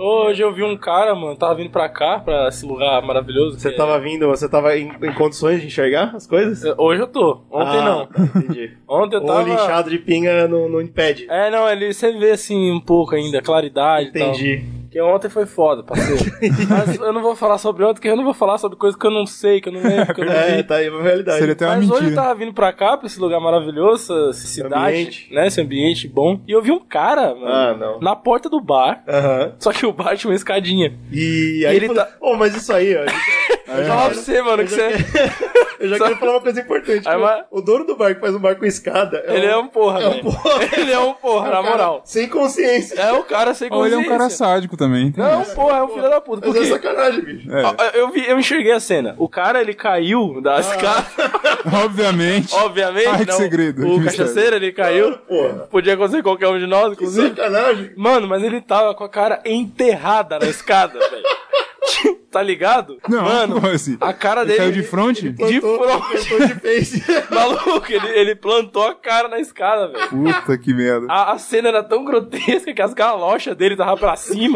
Hoje eu vi um cara, mano, tava vindo pra cá, pra esse lugar maravilhoso. Você tava em condições de enxergar as coisas? Hoje eu tô, ontem não. Entendi. Ontem eu tava... O inchado de pinga não impede. Não, você vê assim um pouco ainda, claridade e tal. Entendi. Porque ontem foi foda, parceiro. Mas eu não vou falar sobre ontem, porque eu não vou falar sobre coisa que eu não sei, que eu não lembro, que eu não vi. Tá aí uma realidade. Seria até uma Mas mentira. hoje eu tava vindo pra cá, pra esse lugar maravilhoso, essa cidade, né? Esse ambiente bom. E eu vi um cara, mano, na porta do bar. Só que o bar tinha uma escadinha. E aí ele tá... mas isso aí, ó. Eu falo pra você, mano, que você... Eu já queria falar uma coisa importante. O dono do bar que faz um bar com escada... Ele é um porra, velho. Ele é um porra, na moral. Sem consciência. É um cara sem consciência. Ou ele é um cara sádico também. Não, porra, é um filho da puta. Mas é sacanagem, bicho. Eu enxerguei a cena. O cara, ele caiu da escada. Obviamente. Obviamente, que segredo. O cachaceiro, ele caiu. Porra. Podia acontecer com qualquer um de nós, inclusive. Que sacanagem. Mano, mas ele tava com a cara enterrada na escada, velho. Tá ligado? Não, mano, assim, a cara ele dele... caiu de frente? De frente. Plantou de face. Maluco, ele plantou a cara na escada, velho. Puta que merda. A cena era tão grotesca que as galochas dele tava pra cima.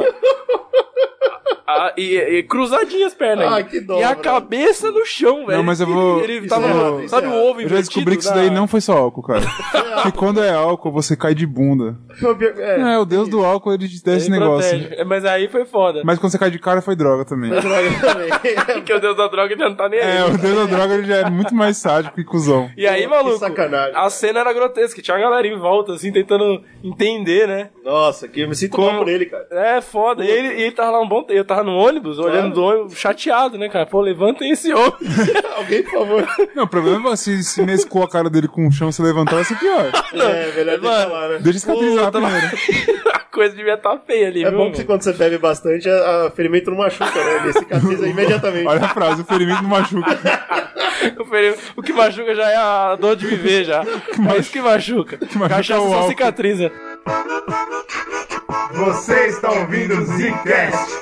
E cruzadinhas as pernas. Que dó, e a cabeça no chão, velho. Não, mas eu vou... Ele tava... Sabe o ovo Eu já descobri que isso daí não foi só álcool, cara. Porque quando é álcool, você cai de bunda. O deus do álcool, ele te dá esse negócio. Protege. Mas aí foi foda. Mas quando você cai de cara, foi droga também. Porque o deus da droga já não tá nem aí. O deus da droga ele já é muito mais sádico e cuzão. E aí, maluco, que sacanagem. A cena era grotesca. Tinha uma galera em volta, assim, tentando entender, né? Nossa, que eu me sinto mal por ele, cara. É, foda. E ele tava lá um bom tempo. Eu tava no ônibus, olhando do ônibus, chateado, né, cara? Pô, levantem esse homem. Alguém, por favor. Não, o problema é se mescou a cara dele com o chão, se levantar, vai ser pior. Melhor deixa lá, né? Deixa cicatrizar primeiro. A coisa devia estar feia ali, É viu, bom que quando você bebe bastante, a ferimento não machuca, né? Ele cicatriza imediatamente. Olha a frase, o ferimento não machuca. O que machuca já é a dor de viver, já. É isso que machuca. Cachaça só cicatriza. Você está ouvindo o Zcast.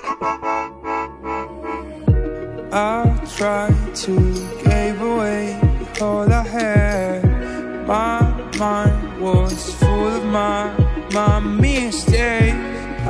I tried to give away all I had. My mind was full of my mistakes.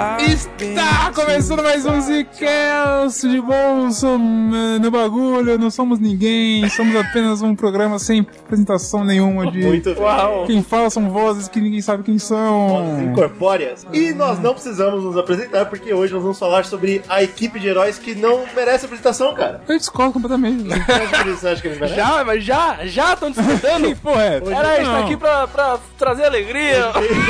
Está começando mais um Zcast de bolso no bagulho, não somos ninguém, somos apenas um programa sem apresentação nenhuma de... Muito Uau. Quem fala são vozes que ninguém sabe quem são. Vozes incorpóreas. E nós não precisamos nos apresentar, porque hoje nós vamos falar sobre a equipe de heróis que não merece apresentação, cara. Eu discordo completamente. Você acha que eles merecem? Mas já estão disputando? Que porra é? Pera aí, a gente tá aqui pra trazer alegria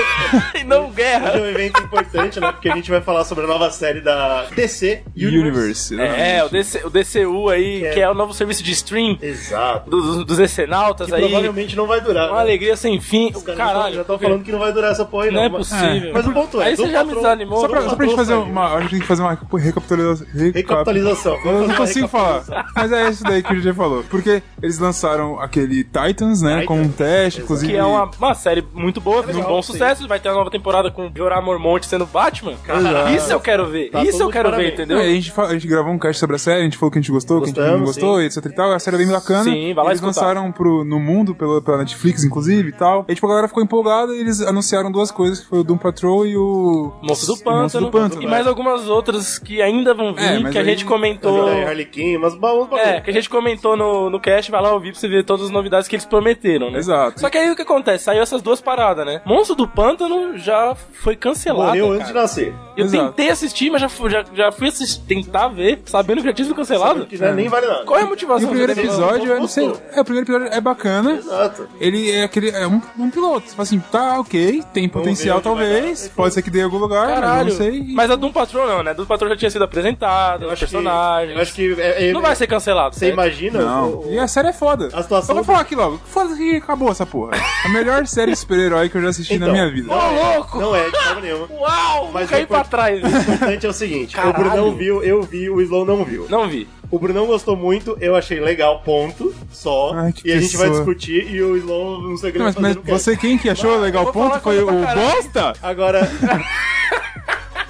e não guerra. Hoje é um evento importante, né? Porque a gente vai falar sobre a nova série da DC Universe. O DCU aí, que é o novo serviço de stream. Exato. Dos Excenautas que aí. Provavelmente não vai durar. Uma alegria sem fim. Caralho, já estão falando que não vai durar essa porra aí, não. Não é possível. Mas o ponto é... Aí você já me desanimou. Só pra gente fazer uma... A gente tem que fazer uma recapitalização. Eu não consigo falar. Mas é isso daí que o DJ falou. Porque eles lançaram aquele Titans, né? Como um teste, inclusive. Que é uma série muito boa, fez um bom sucesso. Vai ter uma nova temporada com Jorah Mormont sendo Batman. Isso eu quero ver. Tá, isso eu quero ver, entendeu? A gente gravou um cast sobre a série, a gente falou que a gente gostou, que a gente não gostou, etc e tal. A série é bem bacana. Sim, vai lá eles escutar. lançaram no mundo, pela Netflix, inclusive, e tal. E tipo, a galera ficou empolgada e eles anunciaram duas coisas, que foi o Doom Patrol e o... Monstro do Pântano. E mais algumas outras que ainda vão vir, que a gente comentou... Harley Quinn, mas vamos... que a gente comentou no cast, vai lá ouvir pra você ver todas as novidades que eles prometeram, né? Exato. Só que aí o que acontece? Saiu essas duas paradas, né? Monstro do Pântano já foi cancelado. Morreu antes de nascer. Eu tentei assistir, mas já fui tentar ver, sabendo que já tinha sido cancelado. Que nem vale nada. Qual é a motivação? E o primeiro episódio, eu não sei. O primeiro episódio é bacana. Exato. Ele é aquele. É um piloto. Você fala assim, tá, ok, tem potencial talvez. Pode ser que dê em algum lugar, Caralho. mas não sei. Mas a Doom Patrol não, né? A Doom Patrol já tinha sido apresentada, os personagens. Eu acho que. Não vai ser cancelado. Você imagina? Não. E a série é foda. A situação. Só vou falar aqui logo. Foda que acabou essa porra. A melhor série de super-herói que eu já assisti na minha vida. Ô, louco! Não é, de forma nenhuma. Uau! Mas caí pra trás. O importante é o seguinte: Caralho. o Brunão viu, eu vi, o Slow não viu. Não vi. O Brunão gostou muito, eu achei legal, ponto, só. Ai, que e a gente vai pessoa. discutir e o Slow não sei o que Mas você quem que achou legal ponto foi o Bosta? Agora.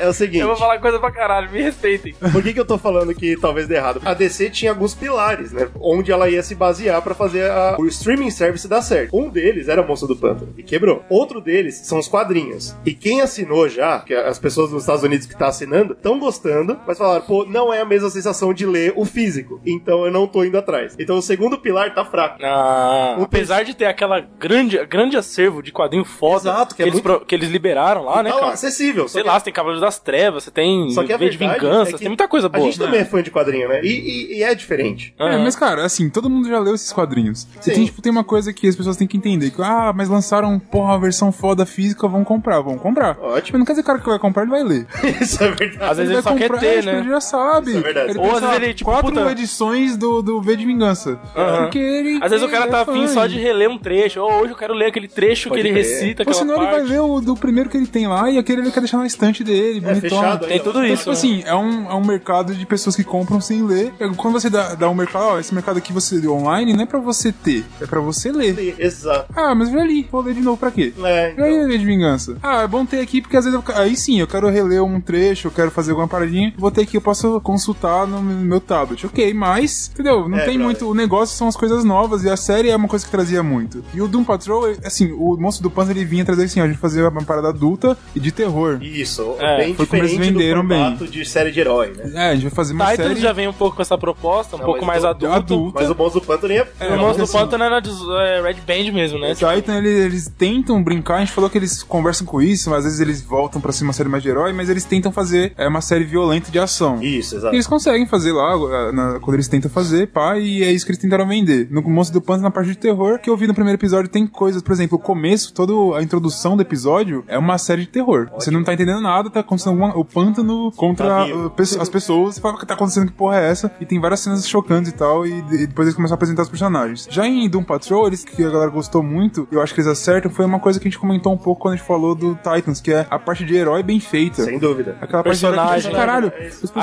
É o seguinte... Eu vou falar coisa pra caralho, me respeitem. Por que eu tô falando que talvez dê errado? A DC tinha alguns pilares, né? Onde ela ia se basear pra fazer o streaming service dar certo. Um deles era Monstro do Pântano, e quebrou. Outro deles são os quadrinhos. E quem assinou já, que as pessoas dos Estados Unidos que tá assinando, estão gostando, mas falaram, pô, não é a mesma sensação de ler o físico. Então eu não tô indo atrás. Então o segundo pilar tá fraco. Apesar de ter aquela grande acervo de quadrinho foda. Exato, que eles liberaram lá, né, tá cara? acessível. Sei lá, você tem Cavaleiros das Trevas, você tem V de Vingança, tem muita coisa boa. A gente também é fã de quadrinho, né? E é diferente. Mas cara, assim, todo mundo já leu esses quadrinhos. Tem uma coisa que as pessoas têm que entender, que, mas lançaram, porra, a versão foda física, vão comprar. Ótimo. Mas não quer dizer que o cara que vai comprar, ele vai ler. Isso é verdade. Às vezes ele só quer ter, né? Ele já sabe. Isso é verdade. Ele ou às vezes ele, tipo, 4 edições do V de Vingança. Porque ele... Às vezes o cara tá afim só de reler um trecho. Ou hoje eu quero ler aquele trecho que ele recita, aquela senão parte. ele vai ler o do primeiro que ele tem lá e aquele ele quer deixar na estante dele, bonitão. Fechado, tem tudo isso. Tipo assim, é um mercado de pessoas que compram sem ler. Quando você dá um mercado, esse mercado aqui você deu online, não é pra você ter, é pra você ler. Exato. Mas eu já li, vou ler de novo pra quê? Então. Já li V de Vingança. É bom ter aqui, porque às vezes aí sim, eu quero reler um trecho, eu quero fazer alguma paradinha, vou ter aqui, eu posso consultar no meu tablet. Ok, mas, entendeu? Não tem muito, o negócio são as coisas novas e a série é uma coisa que trazia muito. E o Doom Patrol, assim, o Monstro do Pântano, ele vinha trazer assim, a gente fazia uma parada adulta e de terror. Isso, foi bem como diferente eles venderam do formato de série de herói, né? A gente vai fazer uma série... já vem um pouco com essa proposta, um pouco mais adulta. Mas o Monstro do Pântano o Monstro do Pântano era de Red Band mesmo, né? Titan, eles tentam brincar, a gente falou que eles conversam com isso, mas às vezes eles voltam pra ser uma série mais de herói, mas eles tentam fazer uma série violenta de ação. Isso, exato. E eles conseguem fazer lá, quando eles tentam fazer, e é isso que eles tentaram vender. No Monstro do Pântano, na parte de terror, que eu vi no primeiro episódio, tem coisas, por exemplo, o começo, toda a introdução do episódio é uma série de terror. Ótimo. Você não tá entendendo nada, tá acontecendo o pântano contra as pessoas, você fala, o que tá acontecendo, que porra é essa? E tem várias cenas chocantes e tal, e depois eles começam a apresentar os personagens. Já em Doom Patrol, que a galera gostou muito, eu acho que eles acertam, foi uma coisa que a gente comentou um pouco quando a gente falou do Titans, que é a parte de herói bem feita. Sem dúvida. Aquela personagem, parte caralho.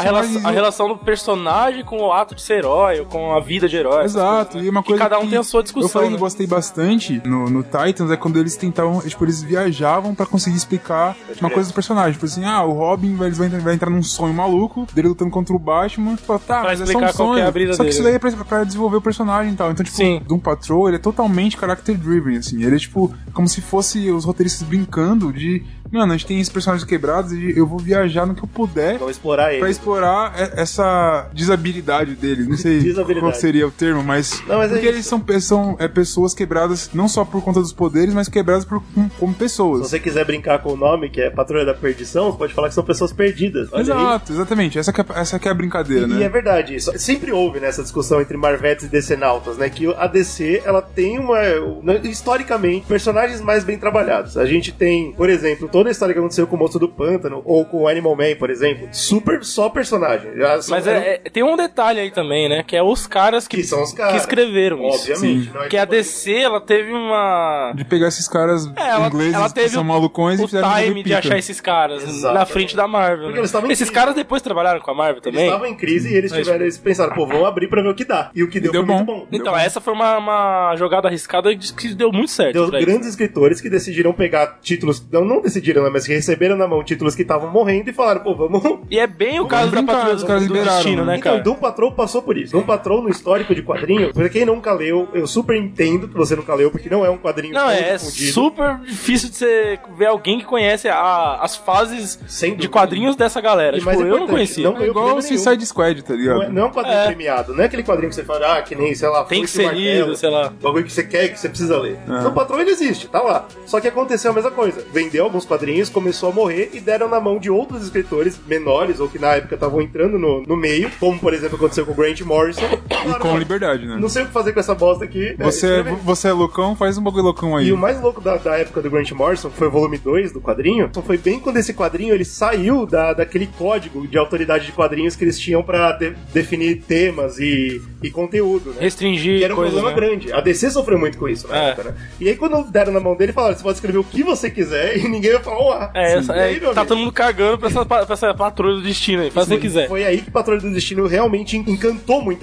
A relação do personagem com o ato de ser herói, ou com a vida de herói. Exato, e uma coisa que cada um tem a sua discussão. Eu falei que gostei bastante no Titans, é quando eles tentavam, tipo, eles viajavam pra conseguir explicar uma coisa do personagem. Tipo assim, o Robin vai entrar num sonho maluco, dele lutando contra o Batman, fala, mas é só um sonho. Só que isso daí é pra desenvolver o personagem e tal. Então, tipo, Doom Patrol, ele é totalmente character-driven, assim. Ele é, tipo, como se fosse os roteiristas brincando de... Mano, a gente tem esses personagens quebrados e eu vou viajar no que eu puder pra explorar essa desabilidade deles. Não sei qual seria o termo, mas porque eles são pessoas quebradas não só por conta dos poderes, mas quebradas como pessoas. Se você quiser brincar com o nome, que é Patrulha da Perdição, você pode falar que são pessoas perdidas. Exatamente. Essa que é a brincadeira, né? E é verdade isso. Sempre houve nessa discussão entre Marvetes e DC-nautas, né? Que a DC, ela tem historicamente, personagens mais bem trabalhados. A gente tem, por exemplo, toda a história que aconteceu com o Monstro do Pântano ou com o Animal Man, por exemplo, super só personagem. Mas tem um detalhe aí também, né? Que é os caras que são os caras que escreveram isso. Obviamente. Que a DC, ela teve uma... De pegar esses caras ingleses ela teve que são malucões o e fizeram time de achar esses caras na frente da Marvel. Né? Esses caras depois trabalharam com a Marvel também. Eles estavam em crise e eles pensaram, vamos abrir pra ver o que dá. E o que deu foi muito bom. Então, essa foi uma jogada arriscada que deu muito certo. Deu grandes escritores que decidiram pegar títulos, não decidiram, né, mas que receberam na mão títulos que estavam morrendo e falaram, vamos... E é bem o caso da Patrulha do Destino, né, cara? Então, Doom Patrol passou por isso. Doom Patrol, no histórico de quadrinho, pra quem nunca leu, eu super entendo que você nunca leu, porque não é um quadrinho tão difundido. Super difícil de você ver alguém que conhece as fases de quadrinhos dessa galera. Tipo, eu não conhecia. Não é igual o Suicide Squad, tá ligado? Não é um quadrinho premiado, não é aquele quadrinho que você fala, que nem, sei lá, tem que ser lido, sei lá. Bagulho que você quer, que você precisa ler. Doom Patrol, ele existe, tá lá. Só que aconteceu a mesma coisa. Vendeu alguns quadrinhos, começou a morrer e deram na mão de outros escritores menores, ou que na época estavam entrando no meio, como, por exemplo, aconteceu com o Grant Morrison. E com liberdade, né? Não sei o que fazer com essa bosta aqui. Você é loucão, faz um bagulho loucão aí. E o mais louco da época do Grant Morrison, que foi o volume 2 do quadrinho, foi bem quando esse quadrinho ele saiu daquele código de autoridade de quadrinhos que eles tinham pra definir temas e conteúdo, né? Restringir. E era um problema grande. A DC sofreu muito com isso na época, né? E aí quando deram na mão dele, falaram, você pode escrever o que você quiser e ninguém vai falar, tá todo mundo cagando pra essa Patrulha do Destino aí, faz o que quiser. Foi aí que Patrulha do Destino realmente encantou muita gente que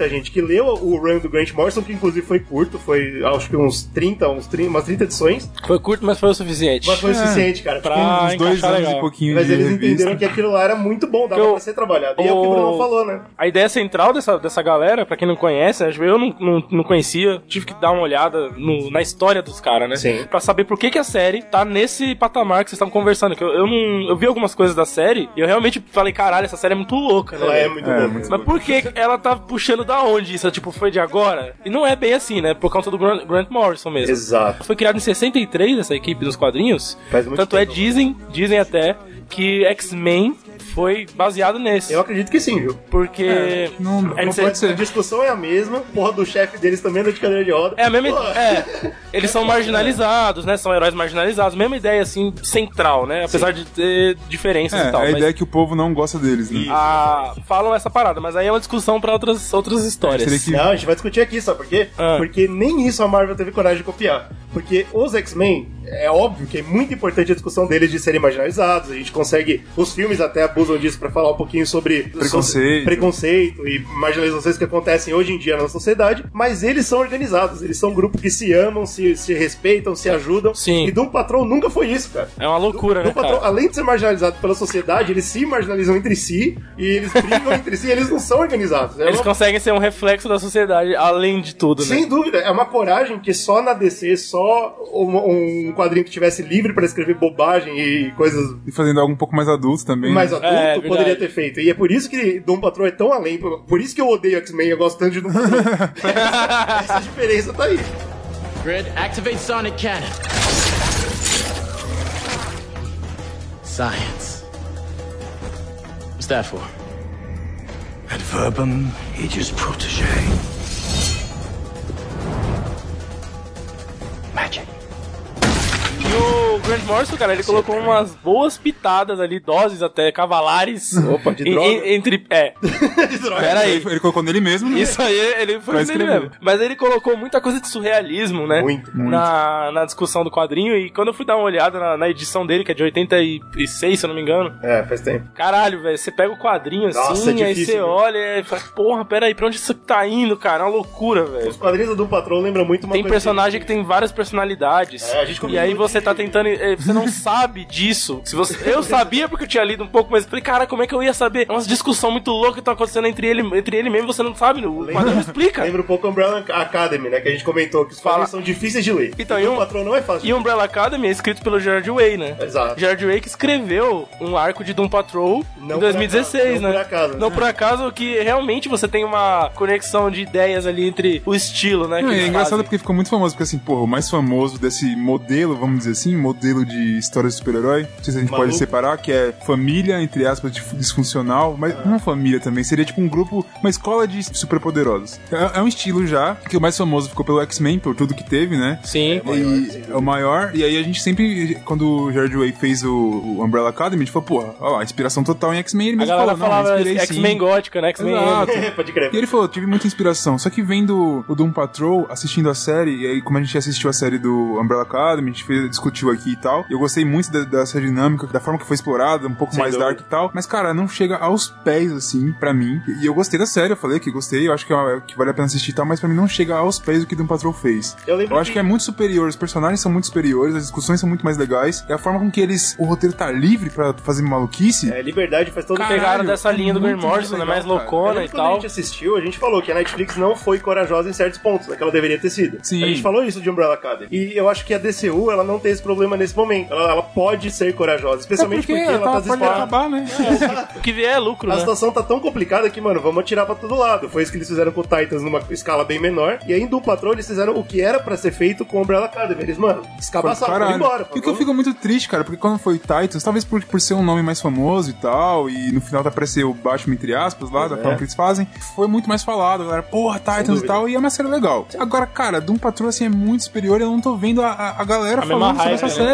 leu o run do Grant Morrison, que inclusive foi curto, foi acho que umas 30 edições. Foi curto, mas foi o suficiente. Mas foi o suficiente, cara. Pra uns 2 anos legal. e pouquinho. Mas eles entenderam que aquilo lá era muito bom, dava pra ser trabalhado. E é o que o Bruno falou, né? A ideia central dessa galera, pra quem não conhece, eu não conhecia, tive que dar uma olhada na história dos caras, né? Sim. Pra saber por que a série tá nesse patamar que vocês estavam conversando. Que eu vi algumas coisas da série e eu realmente falei, caralho, essa série é muito louca, né? Ela é muito louca. Mas por que ela tá puxando da onde isso? Tipo, foi de agora? E não é bem assim, né? Por conta do Grant Morrison mesmo. Exato. Foi criado em 63, essa equipe dos quadrinhos. Faz muito Tanto tempo. dizem até que X-Men foi baseado nesse. Eu acredito que sim, viu? Porque... Não pode ser. A discussão é a mesma, porra do chefe deles também anda de cadeira de roda. É a mesma eles são marginalizados, né? São heróis marginalizados. Mesma ideia, assim, central, né? Apesar de ter diferenças e tal. A ideia é que o povo não gosta deles, né? Falam essa parada, mas aí é uma discussão pra outras histórias. Não, a gente vai discutir aqui, sabe por quê? Porque nem isso a Marvel teve coragem de copiar. Porque os X-Men, é óbvio que é muito importante a discussão deles de serem marginalizados. A gente consegue... Os filmes até abusam disso pra falar um pouquinho sobre preconceito e marginalizações que acontecem hoje em dia na sociedade. Mas eles são organizados. Eles são um grupo que se amam, se respeitam, se ajudam. Sim. E Doom Patrol nunca foi isso, cara. É uma loucura, né, Patrol, cara? além de ser marginalizado pela sociedade, eles se marginalizam entre si e eles brigam entre si e eles não são organizados. Eles conseguem ser um reflexo da sociedade, além de tudo, né? Sem dúvida, é uma coragem que só na DC, só um quadrinho que tivesse livre pra escrever bobagem e coisas... E fazendo algo um pouco mais adulto também. Mais adulto verdade. poderia ter feito. E é por isso que Doom Patrol é tão além. Por isso que eu odeio X-Men e eu gosto tanto de Doom Patrol. Essa diferença tá aí. Grid, activate sonic cannon. Science. What's that for? Ad verbum, aegis protege. Magic. E o Grant Morrison, cara, ele colocou umas boas pitadas ali, doses até, cavalares. Opa, de droga. De droga. Pera aí. Ele colocou nele mesmo, né? Isso aí, ele foi nele mesmo. Mas ele colocou muita coisa de surrealismo, né? Muito. Na discussão do quadrinho. E quando eu fui dar uma olhada na edição dele, que é de 86, se eu não me engano. Faz tempo. Caralho, velho, você pega o quadrinho assim, é difícil, aí você olha e fala, porra, pera aí, pra onde isso tá indo, cara? É uma loucura, velho. Os quadrinhos do Doom Patrol lembram muito uma Tem coisa personagem que tem várias personalidades. a gente E aí você tá tentando... Você não sabe disso. Eu sabia porque eu tinha lido um pouco, mas eu falei, cara, como é que eu ia saber? É umas discussões muito loucas que estão acontecendo entre ele mesmo, você não sabe. O quadrinho não explica. Lembra um pouco Umbrella Academy, né? Que a gente comentou que os quadrinhos são difíceis de ler. Então, o Patrol não é fácil. E Umbrella Academy é escrito pelo Gerard Way, né? Exato. Gerard Way que escreveu um arco de Doom Patrol em 2016, né? Não por acaso. Não por acaso, que realmente você tem uma conexão de ideias ali entre o estilo, né? É engraçado porque ficou muito famoso, porque assim, porra, o mais famoso desse modelo, vamos dizer assim, modelo de história de super-herói, não sei se a gente pode separar, que é família, entre aspas, disfuncional, mas não família também, seria tipo um grupo, uma escola de superpoderosos. É um estilo já, que o mais famoso ficou pelo X-Men, por tudo que teve, né? Sim. É o maior, e aí a gente sempre, quando o Gerard Way fez o Umbrella Academy, a gente falou, porra, ó, a inspiração total em X-Men, ele mesmo falou, não, falava X-Men gótica, né? X-Men. Pode crer. E ele falou, tive muita inspiração, só que vendo o Doom Patrol, assistindo a série, e aí como a gente assistiu a série do Umbrella Academy, a gente discutiu aqui e tal, eu gostei muito dessa dinâmica, da forma que foi explorada, um pouco mais dark e tal, mas cara, não chega aos pés, assim, pra mim, e eu gostei da série, eu falei que gostei, eu acho que vale a pena assistir e tal, mas pra mim não chega aos pés do que Doom Patrol fez. Eu acho que é muito superior, os personagens são muito superiores, as discussões são muito mais legais, e a forma com que o roteiro tá livre pra fazer maluquice... liberdade faz todo mundo. Pegaram dessa linha do Grant Morrison, né, mais loucona e tal. Quando a gente assistiu, a gente falou que a Netflix não foi corajosa em certos pontos, né, que ela deveria ter sido. Sim. A gente falou isso de Umbrella Academy. E eu acho que a DCU, ela não tem esse problema nesse momento. Ela pode ser corajosa, especialmente porque ela tá pode acabar, né? O que vier é lucro, né? A situação tá tão complicada que, mano, vamos atirar pra todo lado. Foi isso que eles fizeram com o Titans numa escala bem menor. E aí, em Doom Patrol, eles fizeram o que era pra ser feito com o Umbrella Academy. Eles, mano, escabaçaram, foram embora. E o que eu fico muito triste, cara, porque quando foi Titans, talvez por ser um nome mais famoso e tal, e no final tá aparecendo o Batman, entre aspas, lá, da forma que eles fazem, foi muito mais falado, galera, porra, Titans e tal, e é uma série legal. Agora, cara, Doom Patrol, assim, é muito superior, eu não tô vendo a galera falando sobre essa série,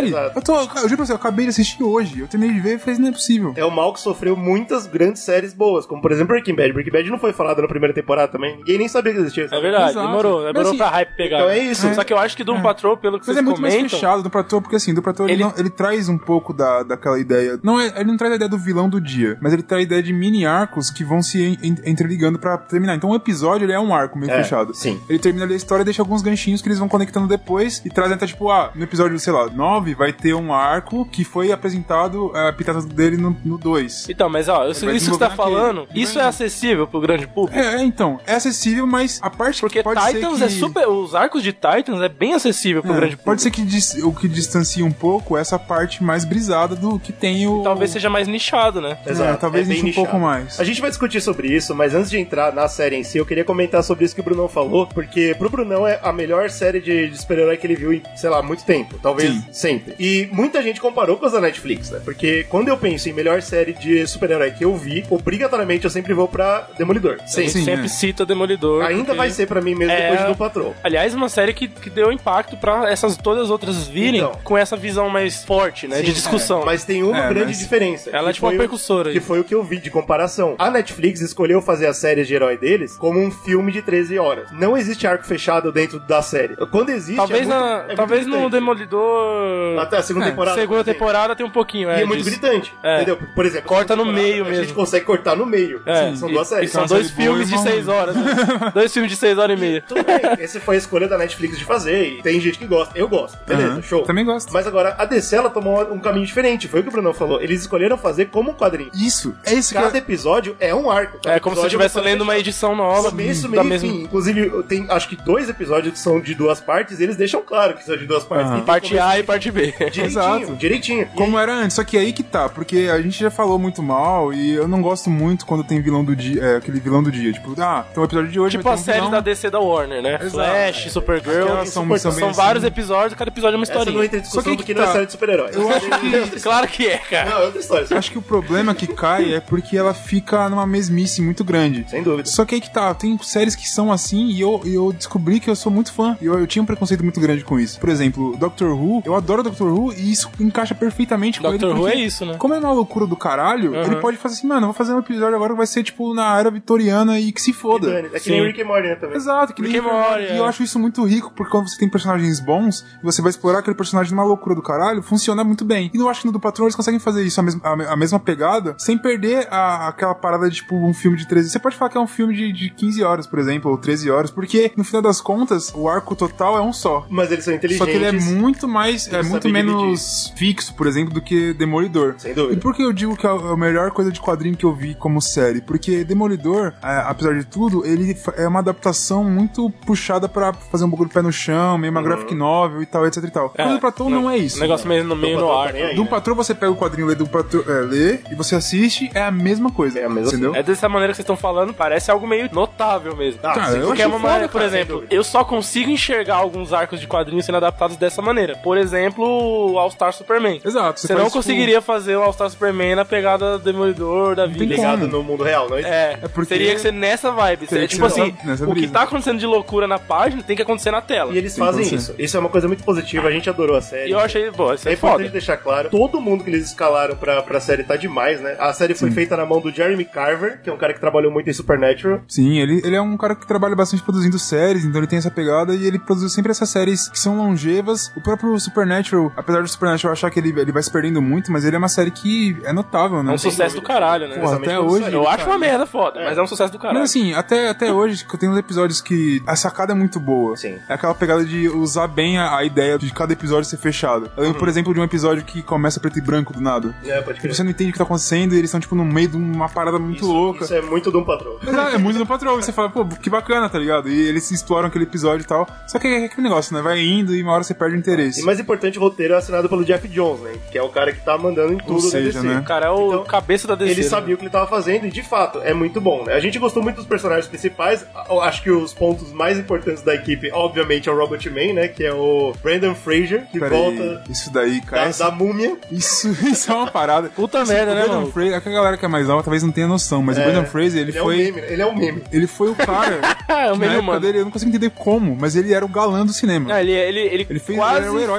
série. Exato. Eu juro pra você, eu acabei de assistir hoje. Eu terminei de ver e falei, não é possível. É o mal que sofreu muitas grandes séries boas, como por exemplo Breaking Bad. Breaking Bad não foi falado na primeira temporada também. Ninguém nem sabia que existia. É verdade, Exato. demorou Mas, pra hype pegar. Então é isso. Só que eu acho que Doom Patrol, pelo que Mas vocês é muito mais comentam... fechado do Patrol, porque assim, do Patrol ele traz um pouco daquela ideia. Ele não traz a ideia do vilão do dia, mas ele traz a ideia de mini arcos que vão se entreligando pra terminar. Então o episódio ele é um arco meio fechado. Sim. Ele termina ali a história e deixa alguns ganchinhos que eles vão conectando depois e trazem até tipo, no episódio, sei lá, 9 vai ter um arco que foi apresentado a pitadas dele no 2. Então, mas isso que você tá falando, isso é acessível pro grande público? Então, é acessível, mas a parte porque que pode Titans ser que... é super... Os arcos de Titans é bem acessível pro grande público. Pode ser que o que distancia um pouco essa parte mais brisada do que tem o... Talvez seja mais nichado, né? Exato. Talvez bem niche um nichado. pouco mais. A gente vai discutir sobre isso, mas antes de entrar na série em si, eu queria comentar sobre isso que o Brunão falou, porque pro Brunão é a melhor série de super-herói que ele viu em, sei lá, muito tempo. Talvez sempre. E muita gente comparou com as da Netflix, né? Porque quando eu penso em melhor série de super-herói que eu vi, obrigatoriamente eu sempre vou pra Demolidor. A gente sempre cita Demolidor. Ainda porque... vai ser pra mim mesmo depois do Patrol. Aliás, uma série que deu impacto pra todas as outras virem com essa visão mais forte, né? Sim, de discussão. Mas tem uma grande diferença. Ela é tipo uma precursora. Que foi o que eu vi de comparação. A Netflix escolheu fazer as séries de herói deles como um filme de 13 horas. Não existe arco fechado dentro da série. Quando existe, talvez no Demolidor... Até a segunda temporada. Segunda temporada tem um pouquinho, E é muito gritante, entendeu? Por exemplo, corta no meio mesmo. A gente consegue cortar no meio. São duas séries. São dois filmes de 6 horas. Né? 2 filmes de 6 horas e meia. Tudo bem, essa foi a escolha da Netflix de fazer e tem gente que gosta. Eu gosto, beleza, show. Também gosto. Mas agora, a DC, ela tomou um caminho diferente. Foi o que o Bruno falou. Eles escolheram fazer como um quadrinho. Isso Cada episódio é um arco. É como se você estivesse lendo uma edição nova. Começo, meio e fim. Inclusive, tem acho que 2 episódios que são de 2 partes e eles deixam claro que são de 2 partes. Parte A e parte B. Direitinho. Como era antes, só que aí que tá, porque a gente já falou muito mal e eu não gosto muito quando tem vilão do dia, aquele vilão do dia. Tipo, então o episódio de hoje tipo vai a ter um série vilão... da DC da Warner, né? Exato. Flash, Supergirl. São vários episódios, cada episódio é uma historinha. Essa não entra em discussão porque não é série de super-herói. Eu acho que... Claro que é, cara. Não, é outra história. Acho que o problema que cai é porque ela fica numa mesmice muito grande. Sem dúvida. Só que aí que tá, tem séries que são assim e eu descobri que eu sou muito fã. E eu tinha um preconceito muito grande com isso. Por exemplo, Doctor Who, eu adoro Doctor Who e isso encaixa perfeitamente com ele. Doctor Who é isso, né? Como é uma loucura do caralho, ele pode fazer assim, mano, eu vou fazer um episódio agora que vai ser tipo na era vitoriana e que se foda. É que nem Rick and Morty, né, também. Exato, que nem Rick and Morty, E eu acho isso muito rico, porque quando você tem personagens bons e você vai explorar aquele personagem numa loucura do caralho, funciona muito bem. E eu acho que no do Patrão eles conseguem fazer isso, a mesma pegada, sem perder aquela parada de tipo um filme de 13. Você pode falar que é um filme de 15 horas, por exemplo, ou 13 horas, porque no final das contas, o arco total é um só. Mas eles são inteligentes. Só que ele é muito mais, muito menos fixo, por exemplo, do que Demolidor. Sem dúvida. E por que eu digo que é a melhor coisa de quadrinho que eu vi como série? Porque Demolidor, apesar de tudo, ele é uma adaptação muito puxada pra fazer um pouco de pé no chão, meio uma graphic novel e tal, etc e tal. Mas o Patrão não é isso. O negócio meio no ar. Do Patrão você pega o quadrinho, lê e você assiste, é a mesma coisa. É a mesma entendeu? É dessa maneira que vocês estão falando, parece algo meio notável mesmo. Eu Porque acho é uma maneira, por exemplo, eu só consigo enxergar alguns arcos de quadrinhos sendo adaptados dessa maneira. Por exemplo, o All-Star Superman. Exato. Você não conseguiria fazer o All-Star Superman na pegada Demolidor da vida. Ligado no mundo real, não é? porque teria que ser nessa vibe. Tipo assim, o que tá acontecendo de loucura na página tem que acontecer na tela. E eles fazem isso. Isso é uma coisa muito positiva, a gente adorou a série. E eu achei, pô, isso é importante foda. deixar claro, todo mundo que eles escalaram pra série tá demais, né? A série foi feita na mão do Jeremy Carver, que é um cara que trabalhou muito em Supernatural. Sim, ele é um cara que trabalha bastante produzindo séries, então ele tem essa pegada e ele produziu sempre essas séries que são longevas. O próprio Supernatural, apesar do Supernatural eu achar que ele vai se perdendo muito, mas ele é uma série que é notável, né? É um sucesso do caralho, né? Porra, até hoje. Eu acho uma merda foda, mas é um sucesso do caralho. Mas assim, até hoje, que eu tenho uns episódios que a sacada é muito boa. Sim. É aquela pegada de usar bem a ideia de cada episódio ser fechado. Eu lembro, por exemplo, de um episódio que começa preto e branco do nada. Pode crer. Você não entende o que tá acontecendo e eles estão, tipo, no meio de uma parada muito louca. Isso é muito de um patrão. É muito do Patrão. E você fala, pô, que bacana, tá ligado? E eles exploram aquele episódio e tal. Só que é aquele negócio, né? Vai indo e uma hora você perde o interesse. E mais importante, o roteiro é assinado pelo Jeff Jones, né? Que é o cara que tá mandando em tudo seja, da DC. né? O cara é o cabeça da DC. Ele sabia o que ele tava fazendo e, de fato, é muito bom, né? A gente gostou muito dos personagens principais. Eu acho que os pontos mais importantes da equipe, obviamente, é o Robot Man, né? Que é o Brandon Fraser, que volta isso daí, cara. da múmia. Isso é uma parada. Puta merda, né, mano? Fraser, aquela galera que é mais nova talvez não tenha noção, mas o Brandon Fraser, ele foi... Ele é um meme. Ele foi o cara... É o na meme época humano. dele, eu não consigo entender como, mas ele era o galã do cinema. Não, ele fez quase ele era o herói foi do o... cinema.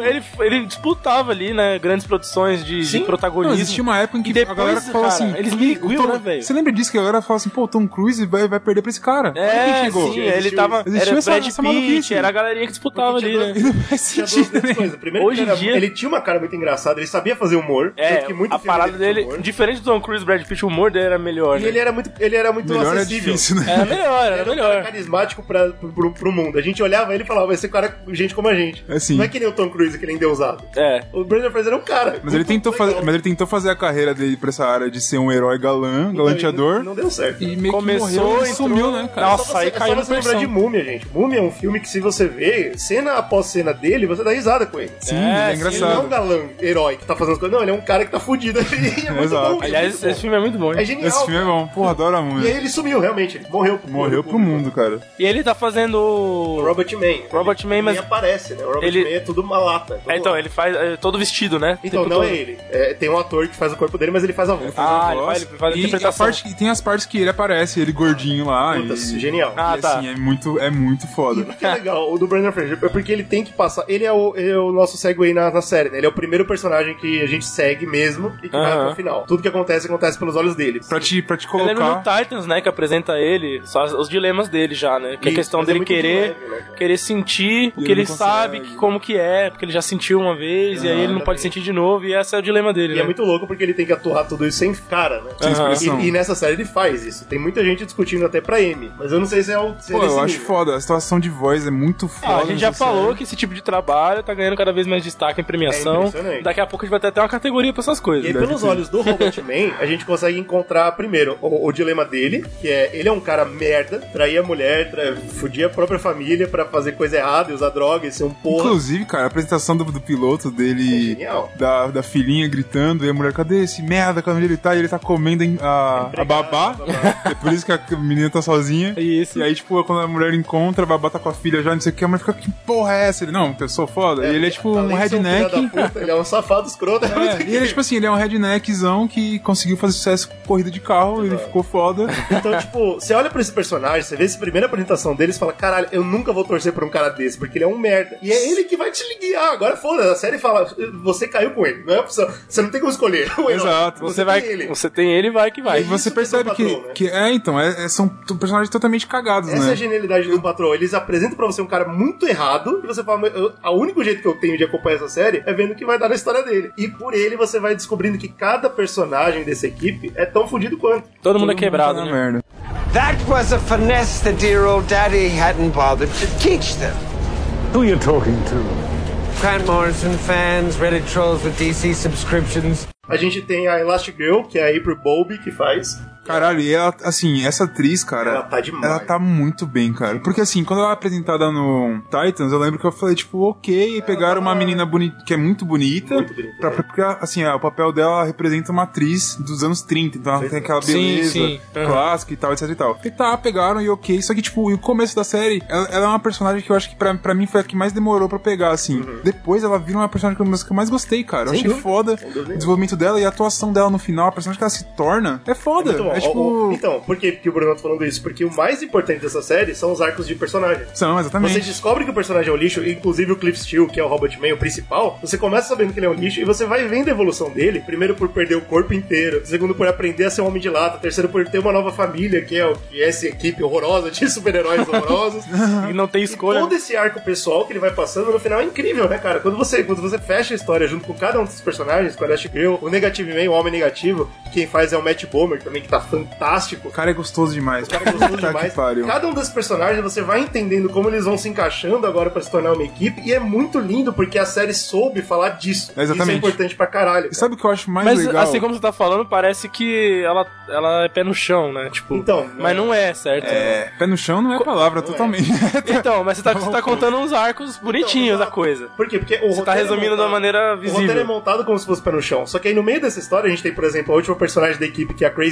ele disputava ali, né, grandes produções de protagonismo. Não, existia uma época em que depois, a galera falava assim... eles migrou, né, velho? Você lembra disso que a galera falava assim, pô, o Tom Cruise vai perder pra esse cara? Sim, ele tava... Era Brad Pitt, era a galerinha que disputava ali, né? Não faz sentido, né? Primeiro, hoje em dia... ele tinha uma cara muito engraçada, ele sabia fazer humor. Que muito a parada dele, diferente do Tom Cruise e Brad Pitt, o humor dele era melhor, né? E ele era muito Melhor acessível. é difícil, né? Era melhor. Era um cara carismático pro mundo. A gente olhava ele e falava, vai ser cara, gente como a gente. Assim. Não é que nem o Tom Cruise, que nem endeusado. O Brendan Fraser era um cara. Mas ele tentou fazer a carreira dele pra essa área de ser um herói galanteador. Não deu certo. E meio começou que morreu, e sumiu, né, cara? Nossa, aí caiu no pressão. Lembrar de Múmia, gente. Múmia é um filme que, se você vê, cena após cena dele, você dá risada com ele. Sim, ele é engraçado. Ele não é um galã, herói, que tá fazendo as coisas. Não, ele é um cara que tá fudido ali. É muito Exato. bom. Aliás, esse filme é muito bom, hein? É genial. Esse filme é bom. Porra, adoro a Múmia. E aí ele sumiu, realmente. Ele morreu Pro mundo, cara. E ele tá fazendo... O Robert May. Mas... Nem aparece, né? O Robert May é tudo uma lata. Então, ele faz todo vestido, né? Então, não é ele. Tem um ator que faz o corpo dele, mas ele faz a voz. Ele faz a interpretação. E tem as partes que ele aparece, ele gordinho lá. Genial. Assim, é muito foda. E o que é legal, o do Brendan Fraser, é porque ele tem que passar... Ele é o nosso segue na série, né? Ele é o primeiro personagem que a gente segue mesmo e que vai até o final. Tudo que acontece pelos olhos dele. Pra te colocar... Eu lembro no Titans, né, que apresenta ele, só os dilemas dele já, né? Que é a questão dele querer sentir o que ele sabe, como que é, porque ele já sentiu uma vez, e aí ele não pode sentir de novo, e esse é o dilema dele, E né? é muito louco porque ele tem que atuar tudo isso sem cara, né? Sem expressão. E nessa série ele faz isso. Tem muita gente discutindo até pra M, mas eu não sei se é o... Pô, eu acho foda. A situação de voz é muito foda. A gente já falou que esse tipo de trabalho tá ganhando cada vez mais destaque em premiação. Daqui a pouco a gente vai ter até uma categoria pra essas coisas. E aí, pelos olhos do Robert May, a gente consegue encontrar, primeiro, o dilema dele, que ele é um cara merda, traía a mulher, fudia a própria família pra fazer coisa errada e usar droga e ser um porra. Inclusive, cara, a apresentação do piloto dele, genial. Da filhinha gritando, e a mulher, cadê esse merda? Onde ele tá? E ele tá comendo a babá. É por isso que a menina tá sozinha. Isso. E aí, tipo, quando a mulher encontra, a babá tá com a filha já, não sei o que, a mulher fica, que porra é essa? Ele, não, pessoa foda. E ele é tipo um redneck. Ele é um safado escroto. E ele é tipo assim, ele é um redneckzão que conseguiu fazer sucesso com corrida de carro, ele ficou foda. Então, tipo, você olha pra esse personagem, você vê essa primeira apresentação dele e fala, caralho, eu nunca vou torcer pra um cara desse, porque ele é um merda. E é ele que vai te guiar. Agora foda, a série fala, você caiu com ele, não é opção. Você não tem como escolher. Exato. Você tem ele, vai que vai. E você percebe são personagens totalmente cagados, essa né? é a genialidade do patrão. Eles apresentam pra você um cara muito errado e você fala, o único jeito que eu tenho de acompanhar essa série é vendo o que vai dar na história dele. E por ele você vai descobrindo que cada personagem dessa equipe é tão fudido quanto. Todo mundo é quebrado, tá né? Merda. That was a finesse the dear old daddy hadn't bothered to teach them. Who are you talking to? Grant Morrison fans, Reddit trolls with DC subscriptions. A gente tem a Elastigirl, que é a April Bowlby que faz. Caralho, e ela, assim, essa atriz, cara... Ela tá demais. Ela tá muito bem, cara. Porque, assim, quando ela é apresentada no Titans, eu lembro que eu falei, tipo, ok, pegaram uma menina que é muito bonita. Muito bonita. Porque, assim, o papel dela representa uma atriz dos anos 30, então ela tem aquela beleza clássica e tal, etc e tal. E tá, pegaram e ok, só que, tipo, o começo da série, ela é uma personagem que eu acho que pra mim foi a que mais demorou pra pegar, assim. Depois ela vira uma personagem que eu mais gostei, cara. Eu achei foda o desenvolvimento dela e a atuação dela no final, a personagem que ela se torna, é foda. É tipo... Então, por que o Bruno tá falando isso? Porque o mais importante dessa série são os arcos de personagem. São, exatamente. Você descobre que o personagem é um lixo, inclusive o Cliff Steele, que é o Robert May, o principal, você começa sabendo que ele é um lixo e você vai vendo a evolução dele, primeiro por perder o corpo inteiro, segundo por aprender a ser um homem de lata, terceiro por ter uma nova família, que é essa equipe horrorosa de super-heróis horrorosos. E não tem escolha. E todo esse arco pessoal que ele vai passando, no final é incrível, né, cara? Quando você fecha a história junto com cada um desses personagens, com a Elastigirl, o Negative Man, o Homem Negativo, que quem faz é o Matt Bomer também, que tá fantástico. O cara é gostoso demais. O cara é gostoso demais. Cada um desses personagens você vai entendendo como eles vão se encaixando agora pra se tornar uma equipe, e é muito lindo porque a série soube falar disso. Exatamente. Isso é importante pra caralho. Cara. E sabe o que eu acho mais legal? Mas assim como você tá falando, parece que ela é pé no chão, né? Tipo, então, mas não é, certo? Pé no chão não é a palavra, totalmente. Então, mas você tá contando uns arcos bonitinhos da coisa. Por quê? Porque o você tá resumindo da maneira visível. O roteiro é montado como se fosse pé no chão. Só que aí no meio dessa história a gente tem, por exemplo, a última personagem da equipe, que é a Crazy Jane,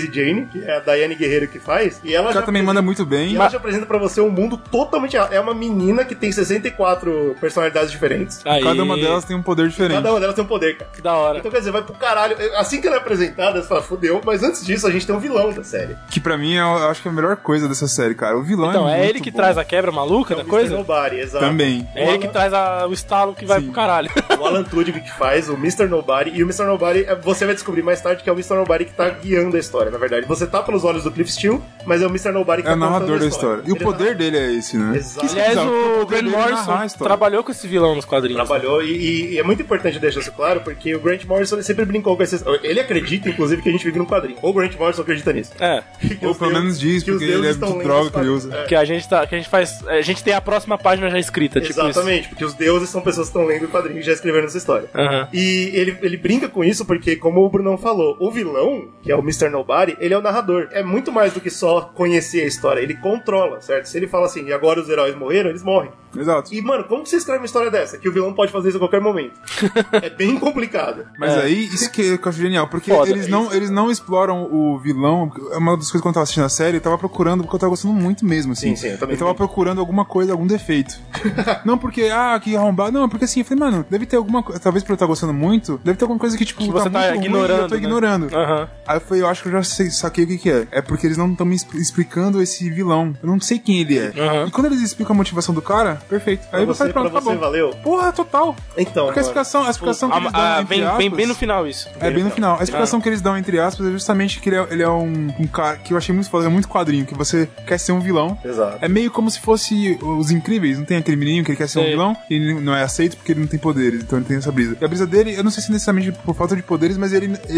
também, que é a Daiane Guerreiro que faz, e ela também manda muito bem. E ela já apresenta pra você um mundo totalmente... É uma menina que tem 64 personalidades diferentes. Aí. Cada uma delas tem um poder diferente. Cada uma delas tem um poder, cara. Que da hora. Então, quer dizer, vai pro caralho. Assim que ela é apresentada, você fala, fudeu. Mas antes disso, a gente tem um vilão da série. Que pra mim, eu acho que é a melhor coisa dessa série, cara. O vilão Então, é é muito ele que bom. traz a quebra maluca da coisa? Nobody, exato. Também. É ele que traz o estalo que vai pro caralho. O Alan Tudyk que faz o Mr. Nobody. E o Mr. Nobody, você vai descobrir mais tarde que é o Mr. Nobody que tá guiando a história, na verdade. Você tá pelos olhos do Cliff Steele, mas é o Mr. Nobody que É tá o narrador contando da a história. E o Ele poder dele é esse, né? Exato. Aliás, o Grant dele é narrar a Morrison história. trabalhou com esse vilão nos quadrinhos. Trabalhou, e é muito importante deixar isso claro, porque o Grant Morrison ele sempre brincou com essa... Ele acredita, inclusive, que a gente vive num quadrinho. Ou o Grant Morrison acredita nisso. É. Que Ou os pelo menos diz, que os porque ele é deuses muito estão droga lendo que ele os usa. quadrinhos. Que a gente faz. A gente tem a próxima página já escrita, tipo Exatamente, porque os deuses são pessoas que estão lendo o quadrinho e já escreveram essa história. Aham. E ele brinca com isso porque, como o Brunão falou, o vilão, que é o Mr. Nobody, ele é o narrador. É muito mais do que só conhecer a história, ele controla, certo? Se ele fala assim, e agora os heróis morreram, eles morrem. Exato. E, mano, como que você escreve uma história dessa? Que o vilão pode fazer isso a qualquer momento. É bem complicado. Mas aí, isso que eu acho genial, porque Foda, eles não exploram o vilão. É uma das coisas que eu tava assistindo a série, eu tava procurando, porque eu tava gostando muito mesmo, assim. Sim, eu também. Eu tava procurando alguma coisa, algum defeito. Não porque, que arrombado, não, porque assim, eu falei, mano, deve ter alguma coisa, talvez por eu estar gostando muito, deve ter alguma coisa que, tipo, Que você tá muito ignorando, ruim, eu tô né? ignorando. Aham. Aí eu falei, eu acho que eu já saquei o que é. É porque eles não estão me explicando esse vilão. Eu não sei quem ele é. Aham. E quando eles explicam a motivação do cara, perfeito. Aí você pronto, pra você acabou. valeu? Porra, total. Então, Porque a explicação que eles dão entre Vem aspas, bem no final isso. é bem no final. A explicação que eles dão, entre aspas, é justamente que ele é um cara que eu achei muito foda, é muito quadrinho, que você quer ser um vilão. Exato. É meio como se fosse Os Incríveis, não tem aquele menininho que ele quer ser um Sei. vilão e ele não é aceito porque ele não tem poderes, então ele tem essa brisa. E a brisa dele, eu não sei se necessariamente por falta de poderes, mas